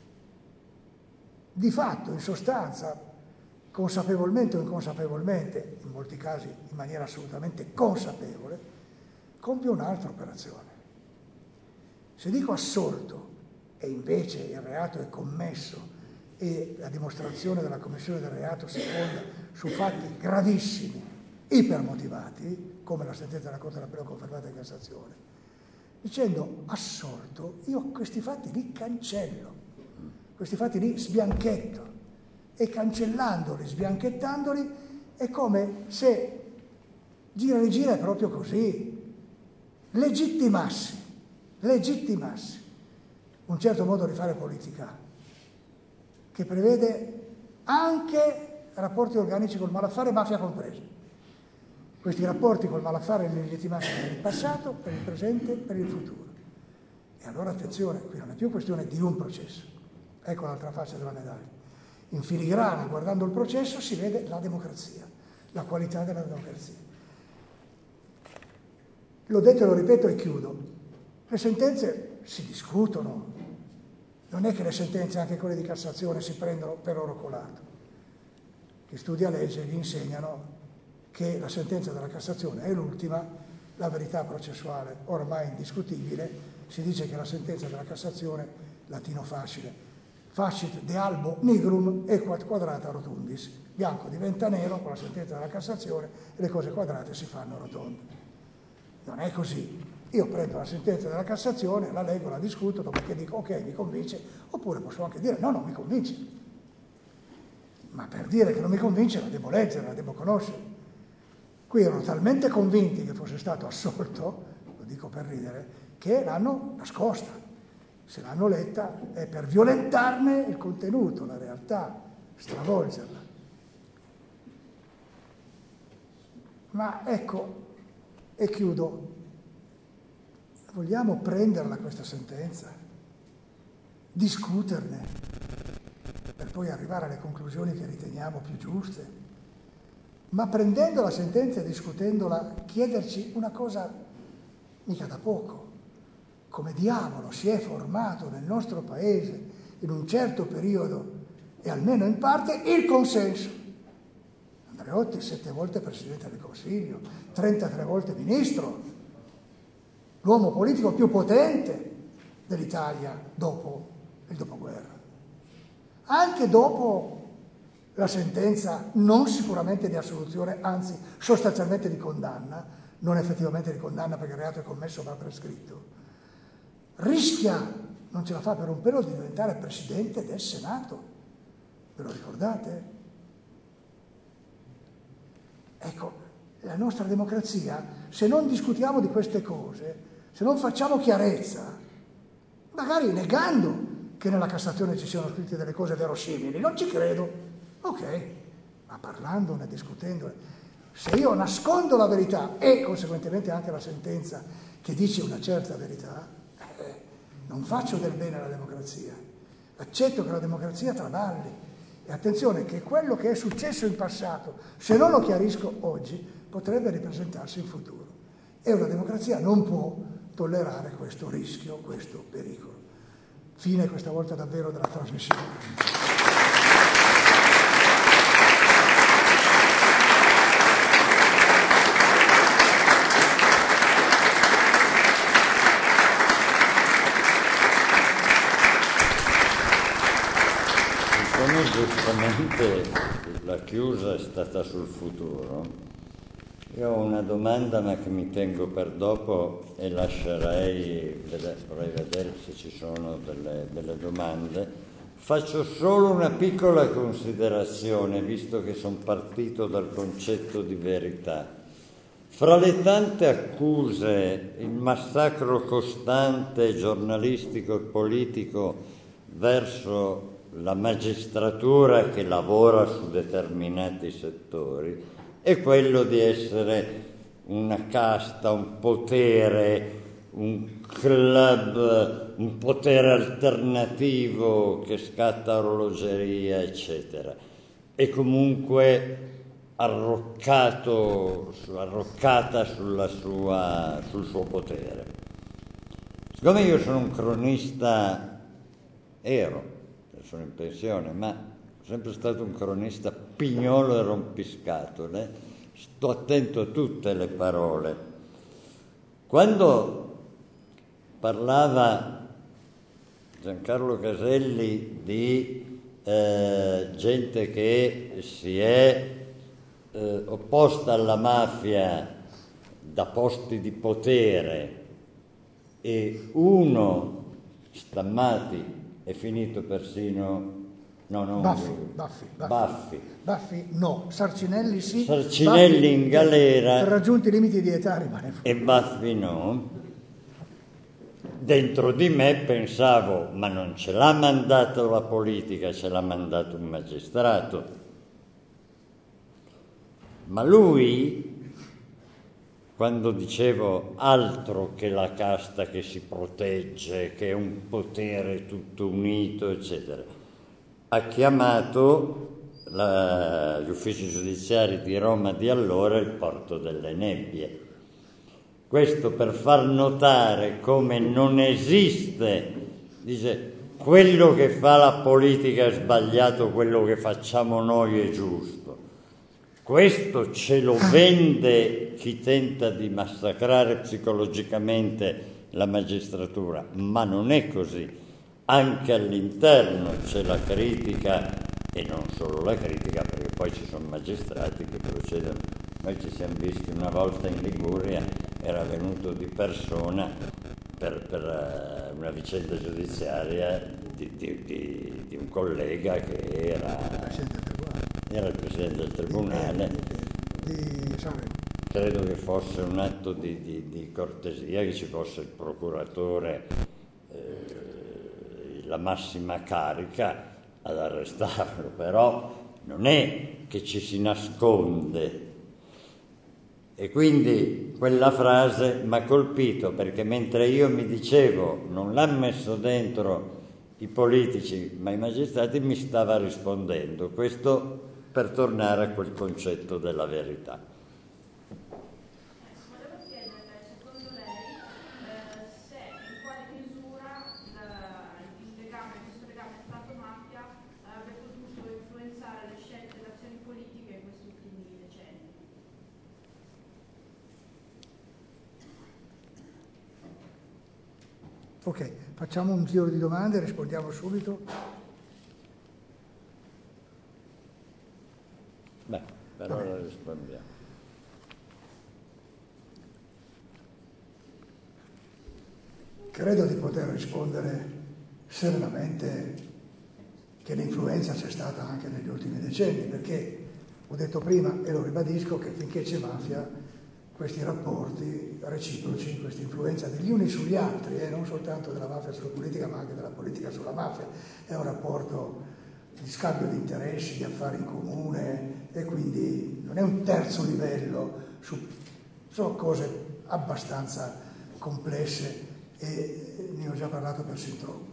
Speaker 3: di fatto, in sostanza, consapevolmente o inconsapevolmente, in molti casi in maniera assolutamente consapevole, compie un'altra operazione. Se dico assolto e invece il reato è commesso e la dimostrazione della commissione del reato si fonda su fatti gravissimi, ipermotivati, come la sentenza della Corte d'Appello confermata in Cassazione, dicendo assolto, io questi fatti li cancello, questi fatti li sbianchetto, e cancellandoli, sbianchettandoli, è come se gira e rigira è proprio così, legittimassi, legittimassi un certo modo di fare politica, che prevede anche rapporti organici col malaffare, mafia compresa. Questi rapporti col malaffare li legittimassi per il passato, per il presente, per il futuro. E allora attenzione, qui non è più questione di un processo. Ecco l'altra faccia della medaglia. In filigrana, guardando il processo, si vede la democrazia, la qualità della democrazia. L'ho detto e lo ripeto e chiudo. Le sentenze si discutono. Non è che le sentenze, anche quelle di Cassazione, si prendono per oro colato. Chi studia legge gli insegnano che la sentenza della Cassazione è l'ultima, la verità processuale ormai indiscutibile. Si dice che la sentenza della Cassazione, latino facile, facit de albo nigrum equat quadrata rotundis. Bianco diventa nero con la sentenza della Cassazione e le cose quadrate si fanno rotonde. Non è così. Io prendo la sentenza della Cassazione, la leggo, la discuto, dopodiché dico ok, mi convince, oppure posso anche dire no, non mi convince. ma per dire che non mi convince la devo leggere, la devo conoscere. Qui erano talmente convinti che fosse stato assolto, lo dico per ridere, che l'hanno nascosta. Se l'hanno letta è per violentarne il contenuto, la realtà, stravolgerla. Ma ecco, e chiudo, vogliamo prenderla questa sentenza, discuterne, per poi arrivare alle conclusioni che riteniamo più giuste, ma prendendo la sentenza e discutendola, chiederci una cosa mica da poco: come diavolo si è formato nel nostro paese in un certo periodo, e almeno in parte, il consenso. Andreotti sette volte Presidente del Consiglio, trentatré volte Ministro, l'uomo politico più potente dell'Italia dopo il dopoguerra. Anche dopo la sentenza, non sicuramente di assoluzione, anzi sostanzialmente di condanna, non effettivamente di condanna perché il reato è commesso ma prescritto, rischia, non ce la fa per un pelo, di diventare Presidente del Senato. Ve lo ricordate? Ecco, la nostra democrazia, se non discutiamo di queste cose, se non facciamo chiarezza, magari negando che nella Cassazione ci siano scritte delle cose verosimili, non ci credo, ok, ma parlandone, discutendone, se io nascondo la verità e conseguentemente anche la sentenza che dice una certa verità, eh, non faccio del bene alla democrazia, accetto che la democrazia traballi. E attenzione che quello che è successo in passato, se non lo chiarisco oggi, potrebbe ripresentarsi in futuro. E una democrazia non può tollerare questo rischio, questo pericolo. Fine questa volta davvero della trasmissione.
Speaker 2: Giustamente la chiusa è stata sul futuro. Io ho una domanda ma che mi tengo per dopo e lascerei, vorrei vedere se ci sono delle, delle domande. Faccio solo una piccola considerazione, visto che sono partito dal concetto di verità. Fra le tante accuse, il massacro costante giornalistico e politico verso la magistratura che lavora su determinati settori è quello di essere una casta, un potere, un club, un potere alternativo che scatta orologeria, eccetera, e comunque arroccato, arroccata sulla sua, sul suo potere. Siccome io sono un cronista, ero, sono in pensione, ma sono sempre stato un cronista pignolo e rompiscatole, sto attento a tutte le parole. Quando parlava Giancarlo Caselli di eh, gente che si è eh, opposta alla mafia da posti di potere e uno, Stammati, è finito persino no, non
Speaker 3: Baffi, Baffi, Baffi,
Speaker 2: Baffi.
Speaker 3: Baffi no, Sarcinelli sì,
Speaker 2: Sarcinelli
Speaker 3: Baffi,
Speaker 2: in galera
Speaker 3: per raggiunti i limiti di età rimane fuori.
Speaker 2: E Baffi no. Dentro di me pensavo, ma non ce l'ha mandato la politica, ce l'ha mandato un magistrato. Ma lui, quando dicevo altro che la casta che si protegge, che è un potere tutto unito, eccetera, ha chiamato la, gli uffici giudiziari di Roma di allora il porto delle nebbie. Questo per far notare come non esiste, dice, quello che fa la politica è sbagliato, quello che facciamo noi è giusto. Questo ce lo vende chi tenta di massacrare psicologicamente la magistratura, ma non è così. Anche all'interno c'è la critica, e non solo la critica, perché poi ci sono magistrati che procedono. Noi ci siamo visti una volta in Liguria, era venuto di persona per, per una vicenda giudiziaria di, di, di, di un collega che era era il Presidente del Tribunale,
Speaker 3: di, di Sanremo.
Speaker 2: credo che fosse un atto di, di, di cortesia che ci fosse il procuratore, eh, la massima carica ad arrestarlo, però non è che ci si nasconde. E quindi quella frase mi ha colpito, perché mentre io mi dicevo non l'ha messo dentro i politici ma i magistrati, mi stava rispondendo. Questo per tornare a quel concetto della verità.
Speaker 3: Ok, facciamo un giro di domande e rispondiamo subito.
Speaker 2: Beh, per ora rispondiamo.
Speaker 3: Credo di poter rispondere serenamente che l'influenza c'è stata anche negli ultimi decenni, perché ho detto prima e lo ribadisco che finché c'è mafia questi rapporti reciproci, questa influenza degli uni sugli altri, e eh, non soltanto della mafia sulla politica, ma anche della politica sulla mafia, è un rapporto di scambio di interessi, di affari in comune, e quindi non è un terzo livello, su, sono cose abbastanza complesse e ne ho già parlato persin troppo.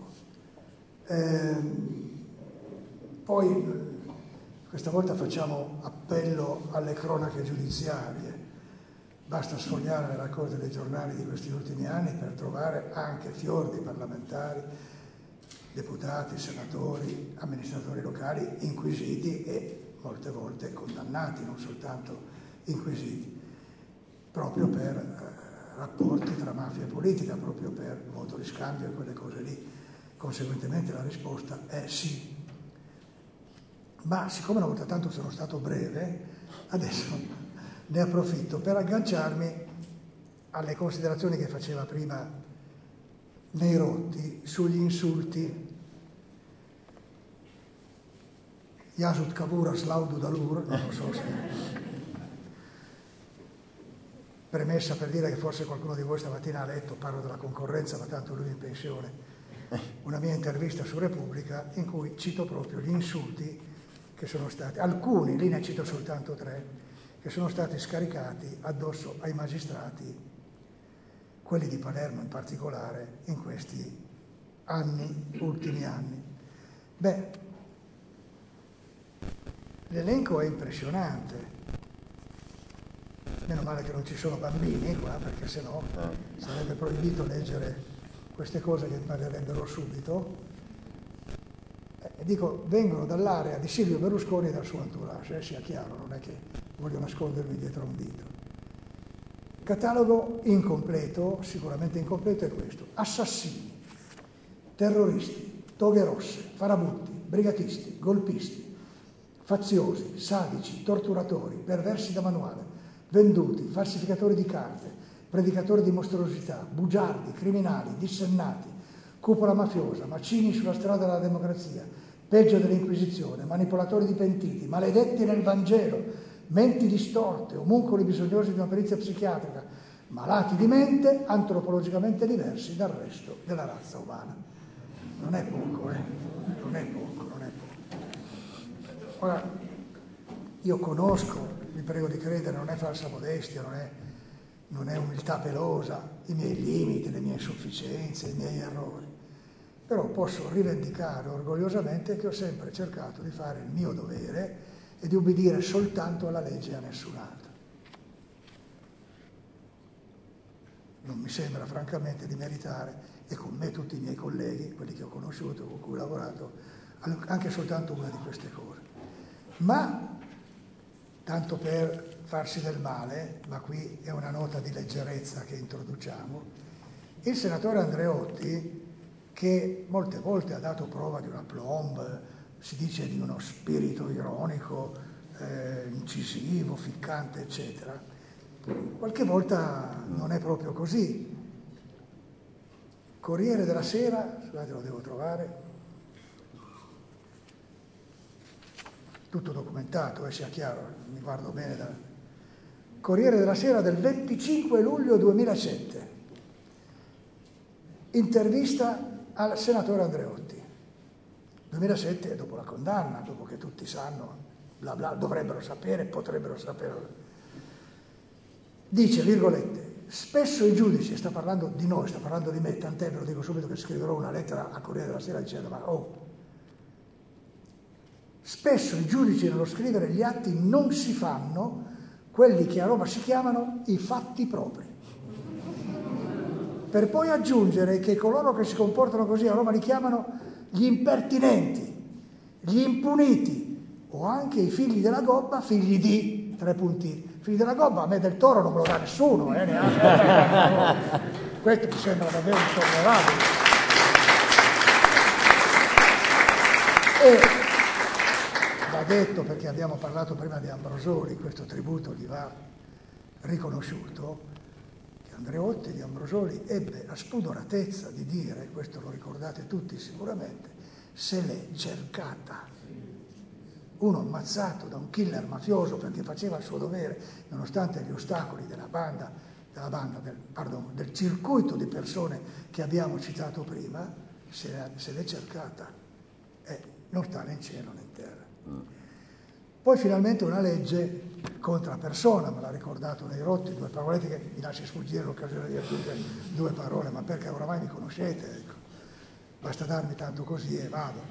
Speaker 3: Ehm, poi questa volta facciamo appello alle cronache giudiziarie. Basta sfogliare le raccolte dei giornali di questi ultimi anni per trovare anche fior di parlamentari, deputati, senatori, amministratori locali inquisiti e molte volte condannati, non soltanto inquisiti, proprio per eh, rapporti tra mafia e politica, proprio per voto di scambio e quelle cose lì. Conseguentemente la risposta è sì. Ma siccome una volta tanto sono stato breve, adesso ne approfitto per agganciarmi alle considerazioni che faceva prima Neirotti sugli insulti. Yasut Kavura Slaudu Dalur, non lo so se... Premessa per dire che forse qualcuno di voi stamattina ha letto, parlo della concorrenza, ma tanto lui è in pensione, una mia intervista su Repubblica in cui cito proprio gli insulti che sono stati, alcuni, lì ne cito soltanto tre, che sono stati scaricati addosso ai magistrati, quelli di Palermo in particolare, in questi anni, ultimi anni. Beh, l'elenco è impressionante. Meno male che non ci sono bambini qua, perché sennò sarebbe proibito leggere queste cose che imparerebbero subito. Eh, dico, vengono dall'area di Silvio Berlusconi e dal suo entourage, eh, sia chiaro, non è che voglio nascondermi dietro a un dito. Catalogo incompleto, sicuramente incompleto, è questo: assassini, terroristi, toghe rosse, farabutti, brigatisti, golpisti, faziosi, sadici, torturatori, perversi da manuale, venduti, falsificatori di carte, predicatori di mostruosità, bugiardi, criminali, dissennati, cupola mafiosa, macini sulla strada della democrazia, peggio dell'Inquisizione, manipolatori di pentiti, maledetti nel Vangelo, menti distorte, omuncoli bisognosi di una perizia psichiatrica, malati di mente, antropologicamente diversi dal resto della razza umana. Non è poco, eh? Non è poco, non è poco. Ora, io conosco, vi prego di credere, non è falsa modestia, non è, non è umiltà pelosa, i miei limiti, le mie insufficienze, i miei errori. Però posso rivendicare orgogliosamente che ho sempre cercato di fare il mio dovere e di ubbidire soltanto alla legge e a nessun altro. Non mi sembra francamente di meritare, e con me tutti i miei colleghi, quelli che ho conosciuto, con cui ho lavorato, anche soltanto una di queste cose. Ma, tanto per farsi del male, ma qui è una nota di leggerezza che introduciamo, il senatore Andreotti, che molte volte ha dato prova di una aplomb, si dice di uno spirito ironico, eh, incisivo, ficcante, eccetera, qualche volta non è proprio così. Corriere della Sera, scusate, lo devo trovare, tutto documentato, eh, sia chiaro, mi guardo bene da Corriere della Sera del venticinque luglio duemilasette, intervista al senatore Andreotti, duemilasette è dopo la condanna, dopo che tutti sanno, bla bla, dovrebbero sapere, potrebbero sapere. Dice, virgolette, spesso i giudici, sta parlando di noi, sta parlando di me, tant'è, ve lo dico subito che scriverò una lettera al Corriere della Sera dicendo, ma oh, spesso i giudici nello scrivere gli atti non si fanno quelli che a Roma si chiamano i fatti propri, per poi aggiungere che coloro che si comportano così a Roma li chiamano gli impertinenti, gli impuniti o anche i figli della gobba, figli di, tre puntini, figli della gobba, a me del Toro non me lo dà nessuno, eh, neanche. Questo mi sembra davvero intollerabile. E va detto, perché abbiamo parlato prima di Ambrosoli, questo tributo gli va riconosciuto, che Andreotti di Ambrosoli ebbe la spudoratezza di dire, questo lo ricordate tutti sicuramente, se l'è cercata. Uno ammazzato da un killer mafioso perché faceva il suo dovere, nonostante gli ostacoli della banda, della banda del, pardon, del circuito di persone che abbiamo citato prima, se, se l'è cercata. E non sta né in cielo né in terra. Poi finalmente una legge contra persona, me l'ha ricordato Nei Rotti, due parolette che mi lasci sfuggire l'occasione di aggiungere due parole, ma perché oramai mi conoscete, ecco. Basta darmi tanto così e vado.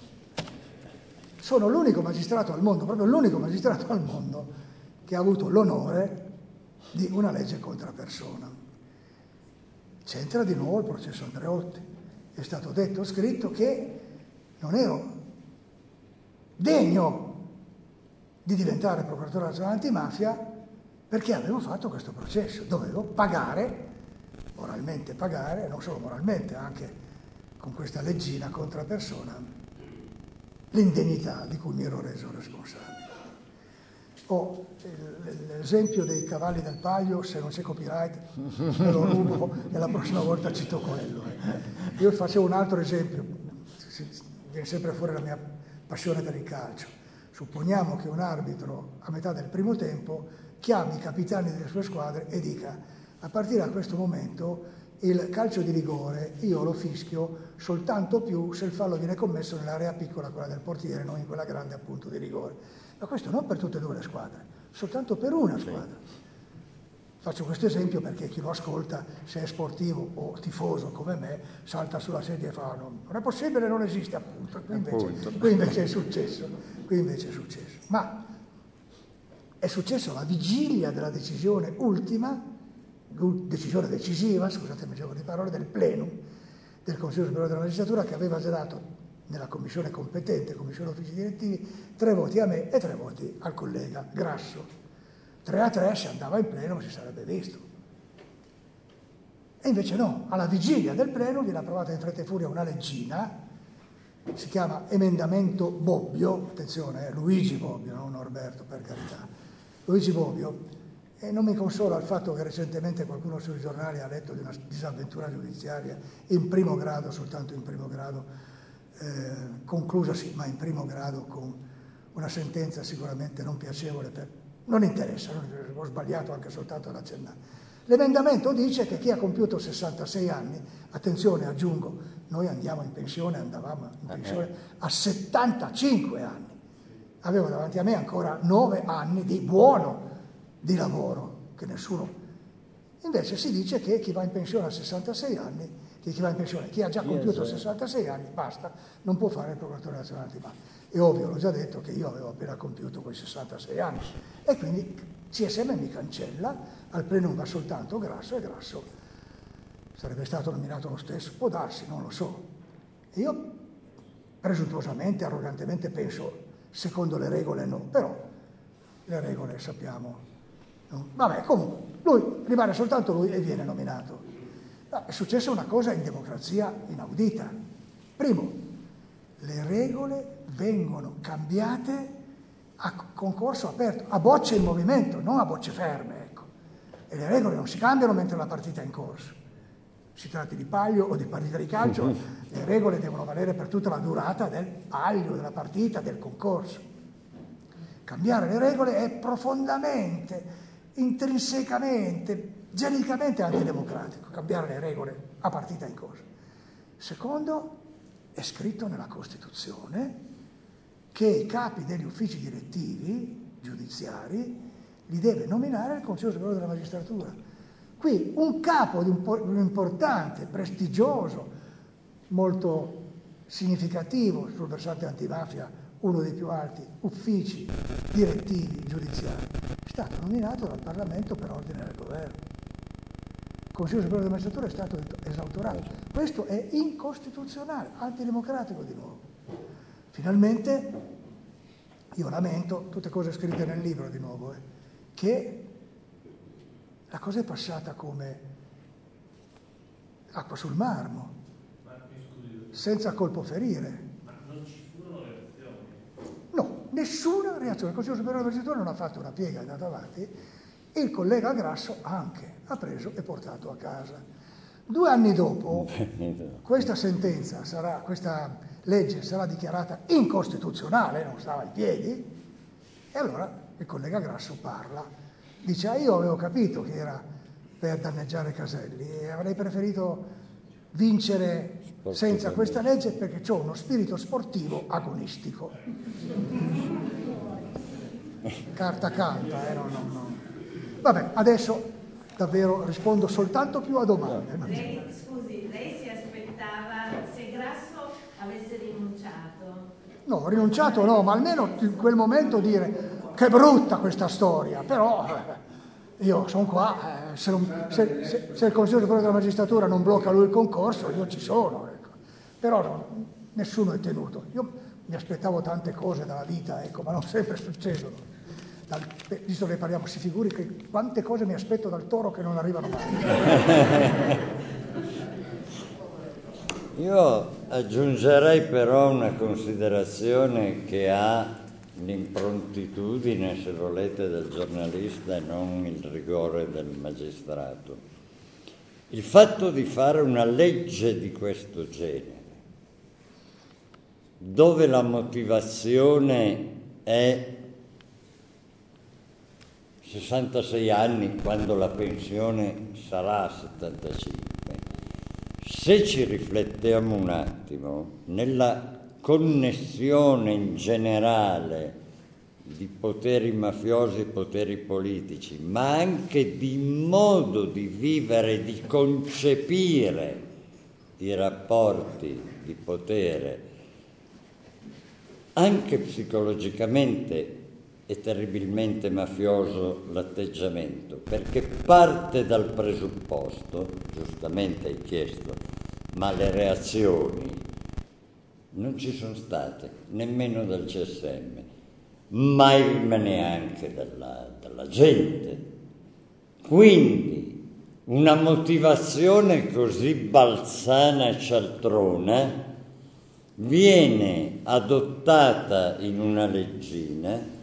Speaker 3: Sono l'unico magistrato al mondo, proprio l'unico magistrato al mondo che ha avuto l'onore di una legge contra persona. C'entra di nuovo il processo Andreotti. È stato detto, scritto che non ero degno di diventare procuratore nazionale antimafia perché avevo fatto questo processo. Dovevo pagare, moralmente pagare, non solo moralmente, anche con questa leggina contra persona, l'indennità di cui mi ero reso responsabile. Ho l'esempio dei cavalli del Paglio, se non c'è copyright me lo rubo e la prossima volta cito quello. Io facevo un altro esempio, viene sempre fuori la mia passione per il calcio. Supponiamo che un arbitro a metà del primo tempo chiami i capitani delle sue squadre e dica: a partire da questo momento il calcio di rigore io lo fischio soltanto più se il fallo viene commesso nell'area piccola, quella del portiere, non in quella grande appunto di rigore. Ma questo non per tutte e due le squadre, soltanto per una squadra. Faccio questo esempio perché chi lo ascolta, se è sportivo o tifoso come me, salta sulla sedia e fa no, non è possibile, non esiste appunto. Qui invece, qui invece è successo, qui invece è successo. Ma è successo alla vigilia della decisione ultima, decisione decisiva, scusatemi il gioco di parole, del plenum del Consiglio Superiore della Magistratura, che aveva già dato nella commissione competente, commissione uffici direttivi, tre voti a me e tre voti al collega Grasso. tre a tre, se andava in pleno si sarebbe visto. E invece no, alla vigilia del pleno viene approvata in fretta e furia una leggina, si chiama emendamento Bobbio, attenzione, eh, Luigi Bobbio, non Norberto, per carità, Luigi Bobbio. E non mi consola il fatto che recentemente qualcuno sui giornali ha letto di una disavventura giudiziaria in primo grado, soltanto in primo grado, eh, conclusasi, ma in primo grado con una sentenza sicuramente non piacevole, per, non interessa, non, ho sbagliato anche soltanto ad accennare. L'emendamento dice che chi ha compiuto sessantasei anni, attenzione aggiungo, noi andiamo in pensione, andavamo in pensione a settantacinque anni, avevo davanti a me ancora nove anni di buono di lavoro, che nessuno. Invece si dice che chi va in pensione a sessantasei anni, che chi va in pensione, chi ha già compiuto sessantasei anni, basta, non può fare il procuratore nazionale antimafia. È ovvio, l'ho già detto, che io avevo appena compiuto quei sessantasei anni e quindi C S M mi cancella, al pleno va soltanto Grasso e Grasso sarebbe stato nominato lo stesso, può darsi, non lo so. E io presuntuosamente, arrogantemente penso, secondo le regole no, però le regole sappiamo. No. Vabbè, comunque, lui rimane soltanto lui e viene nominato. Ma è successa una cosa in democrazia inaudita. Primo, le regole vengono cambiate a concorso aperto, a bocce in movimento, non a bocce ferme, ecco. E le regole non si cambiano mentre la partita è in corso. Si tratti di palio o di partita di calcio, le regole devono valere per tutta la durata del palio, della partita, del concorso. Cambiare le regole è profondamente, intrinsecamente, geneticamente antidemocratico, cambiare le regole a partita in corso. Secondo, è scritto nella Costituzione che i capi degli uffici direttivi giudiziari li deve nominare il Consiglio Superiore della Magistratura. Qui un capo di un, un importante, prestigioso, molto significativo sul versante antimafia, uno dei più alti uffici direttivi giudiziari, è stato nominato dal Parlamento per ordine del governo. Il Consiglio Superiore della Magistratura è stato esautorato. Questo è incostituzionale, antidemocratico di nuovo. Finalmente, io lamento, tutte cose scritte nel libro di nuovo, eh, che la cosa è passata come acqua sul marmo, senza colpo ferire.
Speaker 4: Ma non ci furono reazioni?
Speaker 3: No, nessuna reazione. Il Consiglio Superiore della Magistratura non ha fatto una piega, è andato avanti. Il collega Grasso anche ha preso e portato a casa. Due anni dopo, questa sentenza sarà, questa legge sarà dichiarata incostituzionale, non stava in piedi, e allora il collega Grasso parla. Dice, ah, io avevo capito che era per danneggiare Caselli e avrei preferito vincere senza questa legge perché ho uno spirito sportivo agonistico. Carta canta, eh, no, no, no. Vabbè, adesso davvero rispondo soltanto più a domande.
Speaker 5: Lei, scusi, lei si aspettava se Grasso avesse rinunciato?
Speaker 3: No, rinunciato no, ma almeno in quel momento dire che brutta questa storia, però eh, io sono qua, eh, se, non, se, se, se il Consiglio Superiore della Magistratura non blocca lui il concorso, io ci sono, ecco. Però no, nessuno è tenuto. Io mi aspettavo tante cose dalla vita, ecco, ma non sempre succedono. Dal, visto che parliamo, si figuri che quante cose mi aspetto dal toro che non arrivano mai.
Speaker 2: Io aggiungerei però una considerazione che ha l'improntitudine, se volete, del giornalista e non il rigore del magistrato. Il fatto di fare una legge di questo genere, dove la motivazione è sessantasei anni, quando la pensione sarà settantacinque, se ci riflettiamo un attimo, nella connessione in generale di poteri mafiosi e poteri politici, ma anche di modo di vivere, di concepire i rapporti di potere, anche psicologicamente è terribilmente mafioso l'atteggiamento, perché parte dal presupposto, giustamente hai chiesto, ma le reazioni non ci sono state, nemmeno dal C S M, mai ma neanche dalla, dalla gente. Quindi una motivazione così balzana e cialtrona viene adottata in una leggina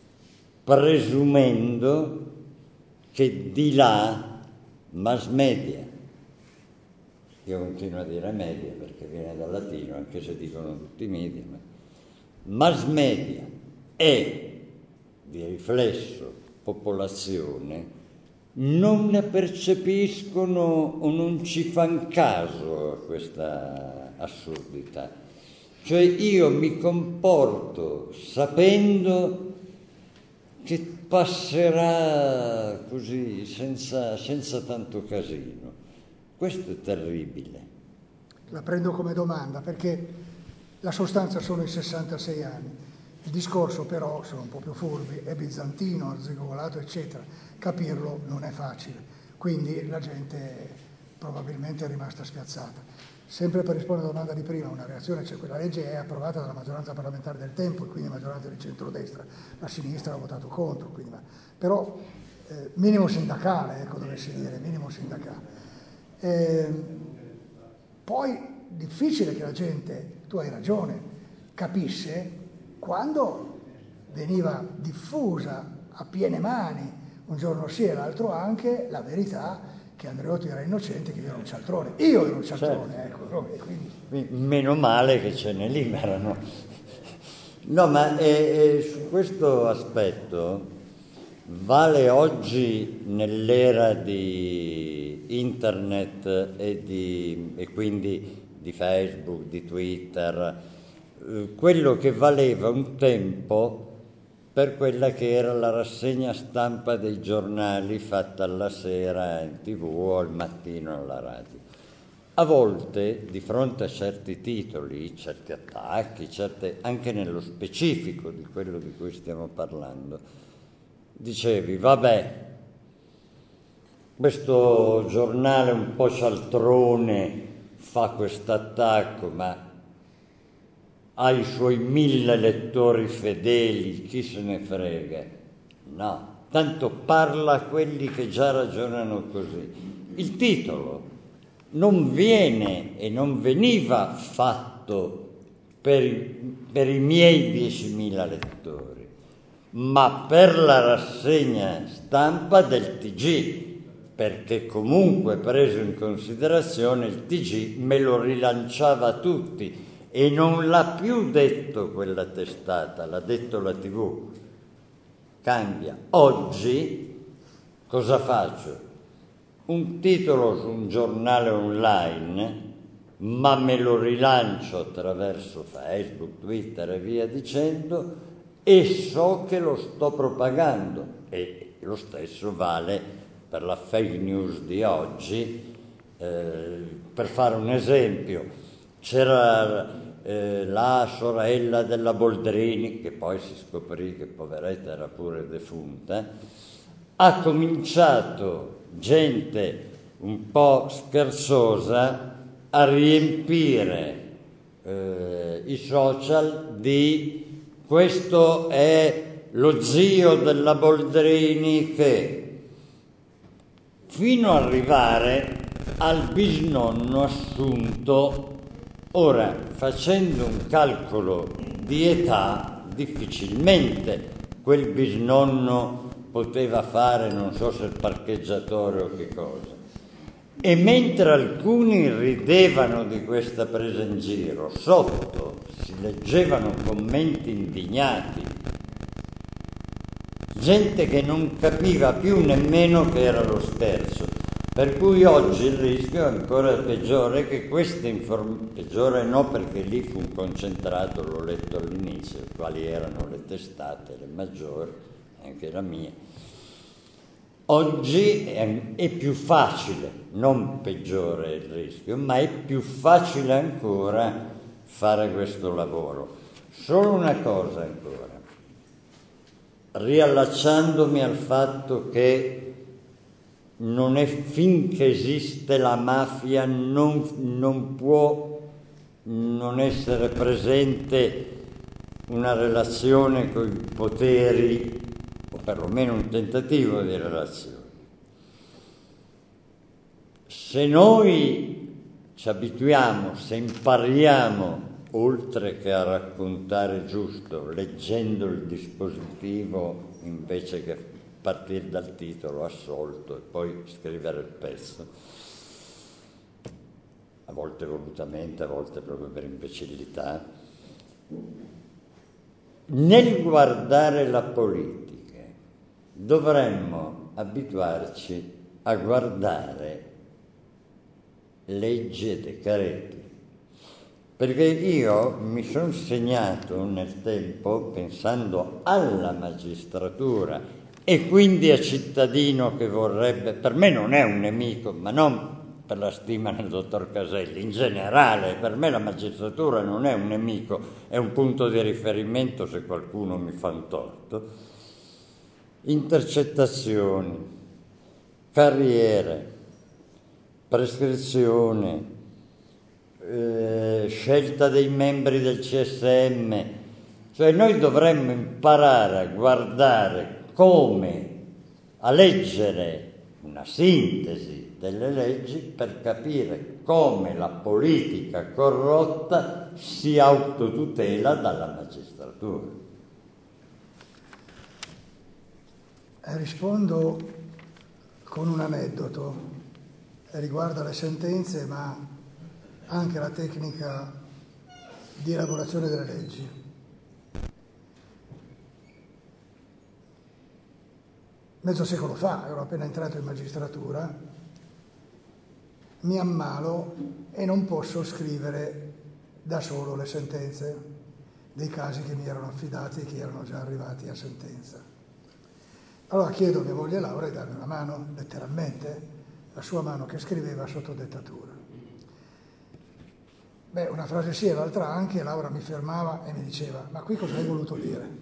Speaker 2: presumendo che di là mass media, io continuo a dire media perché viene dal latino, anche se dicono tutti media, ma mass media e di riflesso popolazione non ne percepiscono o non ci fan caso a questa assurdità. Cioè io mi comporto sapendo che passerà così, senza, senza tanto casino. Questo è terribile.
Speaker 3: La prendo come domanda, perché la sostanza sono i sessantasei anni. Il discorso però, sono un po' più furbi, è bizantino, arzigogolato, eccetera. Capirlo non è facile. Quindi la gente probabilmente è rimasta spiazzata. Sempre per rispondere alla domanda di prima, una reazione, cioè quella legge è approvata dalla maggioranza parlamentare del tempo e quindi maggioranza di centrodestra, la sinistra ha votato contro, quindi, ma, però eh, minimo sindacale, ecco, dovessi dire, minimo sindacale. Eh, poi difficile che la gente, tu hai ragione, capisse quando veniva diffusa a piene mani, un giorno sì e l'altro anche, la verità che Andreotti era innocente, che io ero un cialtrone. Io ero un cialtrone, certo. Ecco. E quindi...
Speaker 2: Meno male che ce ne liberano. No, ma eh, eh, su questo aspetto vale oggi nell'era di internet e, di, e quindi di Facebook, di Twitter, eh, quello che valeva un tempo per quella che era la rassegna stampa dei giornali fatta alla sera in tv o al mattino alla radio. A volte, di fronte a certi titoli, certi attacchi, certe, anche nello specifico di quello di cui stiamo parlando, dicevi, vabbè, questo giornale un po' cialtrone fa questo attacco, ma ha i suoi mille lettori fedeli, chi se ne frega? No, tanto parla a quelli che già ragionano così. Il titolo non viene e non veniva fatto per, per i miei diecimila lettori, ma per la rassegna stampa del T G, perché comunque preso in considerazione il T G me lo rilanciava a tutti e non l'ha più detto quella testata, l'ha detto la tivù. Cambia. Oggi cosa faccio? Un titolo su un giornale online, ma me lo rilancio attraverso Facebook, Twitter e via dicendo, e so che lo sto propagando. E lo stesso vale per la fake news di oggi. Eh, per fare un esempio, c'era eh, la sorella della Boldrini, che poi si scoprì che poveretta era pure defunta, ha cominciato gente un po' scherzosa a riempire eh, i social di questo è lo zio della Boldrini che, fino ad arrivare al bisnonno assunto. Ora, facendo un calcolo di età, difficilmente quel bisnonno poteva fare, non so se il parcheggiatore o che cosa. E mentre alcuni ridevano di questa presa in giro, sotto si leggevano commenti indignati, gente che non capiva più nemmeno che era lo scherzo. Per cui oggi il rischio è ancora peggiore che queste informazioni, peggiore no perché lì fu concentrato, l'ho letto all'inizio, quali erano le testate, le maggiori, anche la mia. Oggi è, è più facile, non peggiore il rischio, ma è più facile ancora fare questo lavoro. Solo una cosa ancora, riallacciandomi al fatto che non è finché esiste la mafia, non, non può non essere presente una relazione con i poteri, o perlomeno un tentativo di relazione. Se noi ci abituiamo, se impariamo, oltre che a raccontare giusto, leggendo il dispositivo invece che partire dal titolo assolto e poi scrivere il pezzo, a volte volutamente, a volte proprio per imbecillità, nel guardare la politica dovremmo abituarci a guardare leggi e decreti, perché io mi sono segnato nel tempo, pensando alla magistratura e quindi a cittadino che vorrebbe, per me non è un nemico, ma non per la stima del dottor Caselli, in generale per me la magistratura non è un nemico, è un punto di riferimento se qualcuno mi fa un torto. Intercettazioni, carriere, prescrizione, eh, scelta dei membri del C S M, cioè noi dovremmo imparare a guardare come, a leggere una sintesi delle leggi per capire come la politica corrotta si autotutela dalla magistratura.
Speaker 3: Rispondo con un aneddoto, riguarda le sentenze ma anche la tecnica di elaborazione delle leggi. mezzo secolo fa, ero appena entrato in magistratura, mi ammalo e non posso scrivere da solo le sentenze dei casi che mi erano affidati e che erano già arrivati a sentenza. Allora chiedo a mia moglie Laura di darmi una mano, letteralmente, la sua mano che scriveva sotto dettatura. Beh, una frase sì e l'altra anche, Laura mi fermava e mi diceva: ma qui cosa hai voluto dire?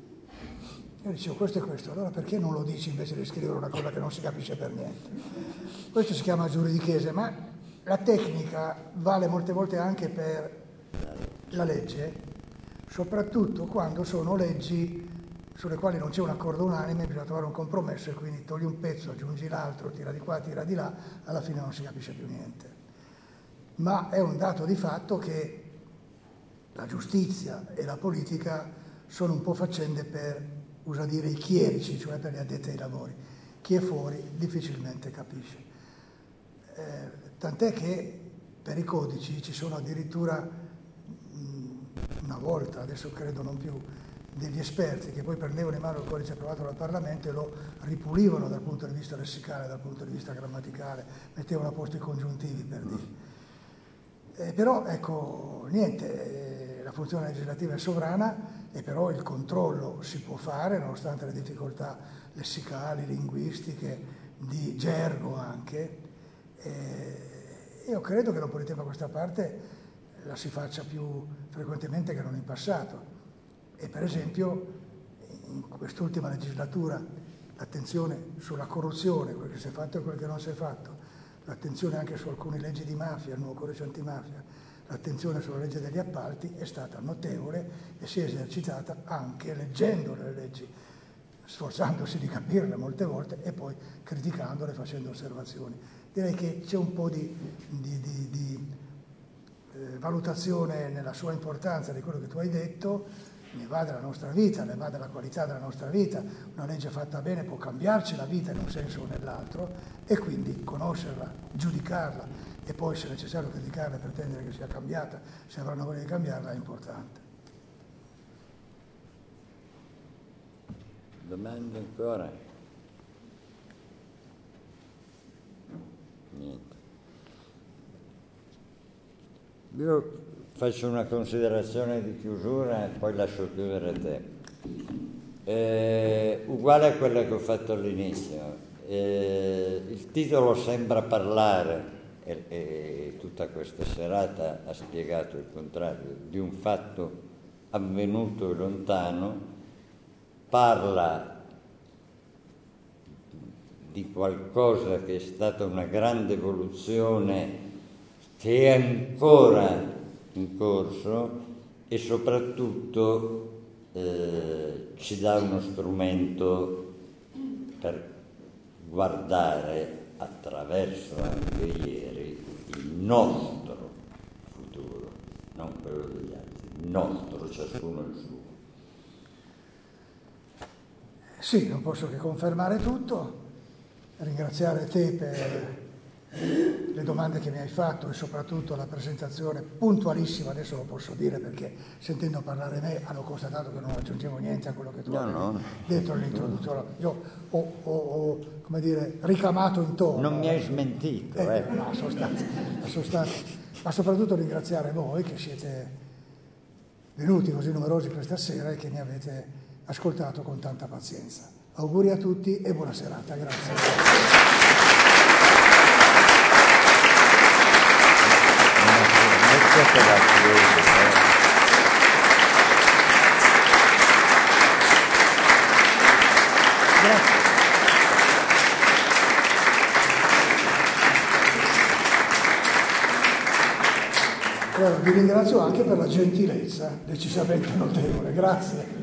Speaker 3: Io dicevo questo e questo, allora perché non lo dici invece di scrivere una cosa che non si capisce per niente? Questo si chiama giuridichese, ma la tecnica vale molte volte anche per la legge, soprattutto quando sono leggi sulle quali non c'è un accordo unanime, bisogna trovare un compromesso e quindi togli un pezzo, aggiungi l'altro, tira di qua, tira di là, alla fine non si capisce più niente. Ma è un dato di fatto che la giustizia e la politica sono un po' faccende per, usa dire, i chierici, cioè per gli addetti ai lavori. Chi è fuori difficilmente capisce. Eh, tant'è che per i codici ci sono addirittura mh, una volta, adesso credo non più, degli esperti che poi prendevano in mano il codice approvato dal Parlamento e lo ripulivano dal punto di vista lessicale, dal punto di vista grammaticale, mettevano a posto i congiuntivi per dire. Eh, però ecco, niente, eh, la funzione legislativa è sovrana e però il controllo si può fare nonostante le difficoltà lessicali, linguistiche, di gergo anche. Eh, io credo che da un po' di tempo a questa parte la si faccia più frequentemente che non in passato. E per esempio in quest'ultima legislatura l'attenzione sulla corruzione, quel che si è fatto e quel che non si è fatto, l'attenzione anche su alcune leggi di mafia, il nuovo codice antimafia, l'attenzione sulla legge degli appalti è stata notevole e si è esercitata anche leggendo le leggi, sforzandosi di capirle molte volte e poi criticandole, facendo osservazioni. Direi che c'è un po' di, di, di, di eh, valutazione nella sua importanza di quello che tu hai detto. Ne va della nostra vita, ne va della qualità della nostra vita. Una legge fatta bene può cambiarci la vita in un senso o nell'altro e quindi conoscerla, giudicarla e poi se necessario criticarla e pretendere che sia cambiata, se avranno voglia di cambiarla, è importante.
Speaker 2: Domande ancora? Niente. Io faccio una considerazione di chiusura e poi lascio chiudere te. Eh, uguale a quella che ho fatto all'inizio. Eh, il titolo sembra parlare, e, e tutta questa serata ha spiegato il contrario, di un fatto avvenuto e lontano, parla di qualcosa che è stata una grande evoluzione che è ancora in corso e soprattutto eh, ci dà uno strumento per guardare attraverso anche ieri il nostro futuro, non quello degli altri, il nostro, ciascuno il suo.
Speaker 3: Sì, non posso che confermare tutto, ringraziare te per le domande che mi hai fatto e soprattutto la presentazione puntualissima, adesso lo posso dire perché sentendo parlare me hanno constatato che non aggiungevo niente a quello che tu
Speaker 2: no,
Speaker 3: avevi
Speaker 2: no.
Speaker 3: detto nell'introduzione. Io ho, ho, ho, come dire, ricamato intorno.
Speaker 2: Non mi hai smentito,
Speaker 3: eh,
Speaker 2: eh.
Speaker 3: no, sostanza, la sostanza. Ma soprattutto ringraziare voi che siete venuti così numerosi questa sera e che mi avete ascoltato con tanta pazienza. Auguri a tutti e buona serata, grazie. Grazie. Allora, vi ringrazio anche per la gentilezza decisamente notevole, grazie.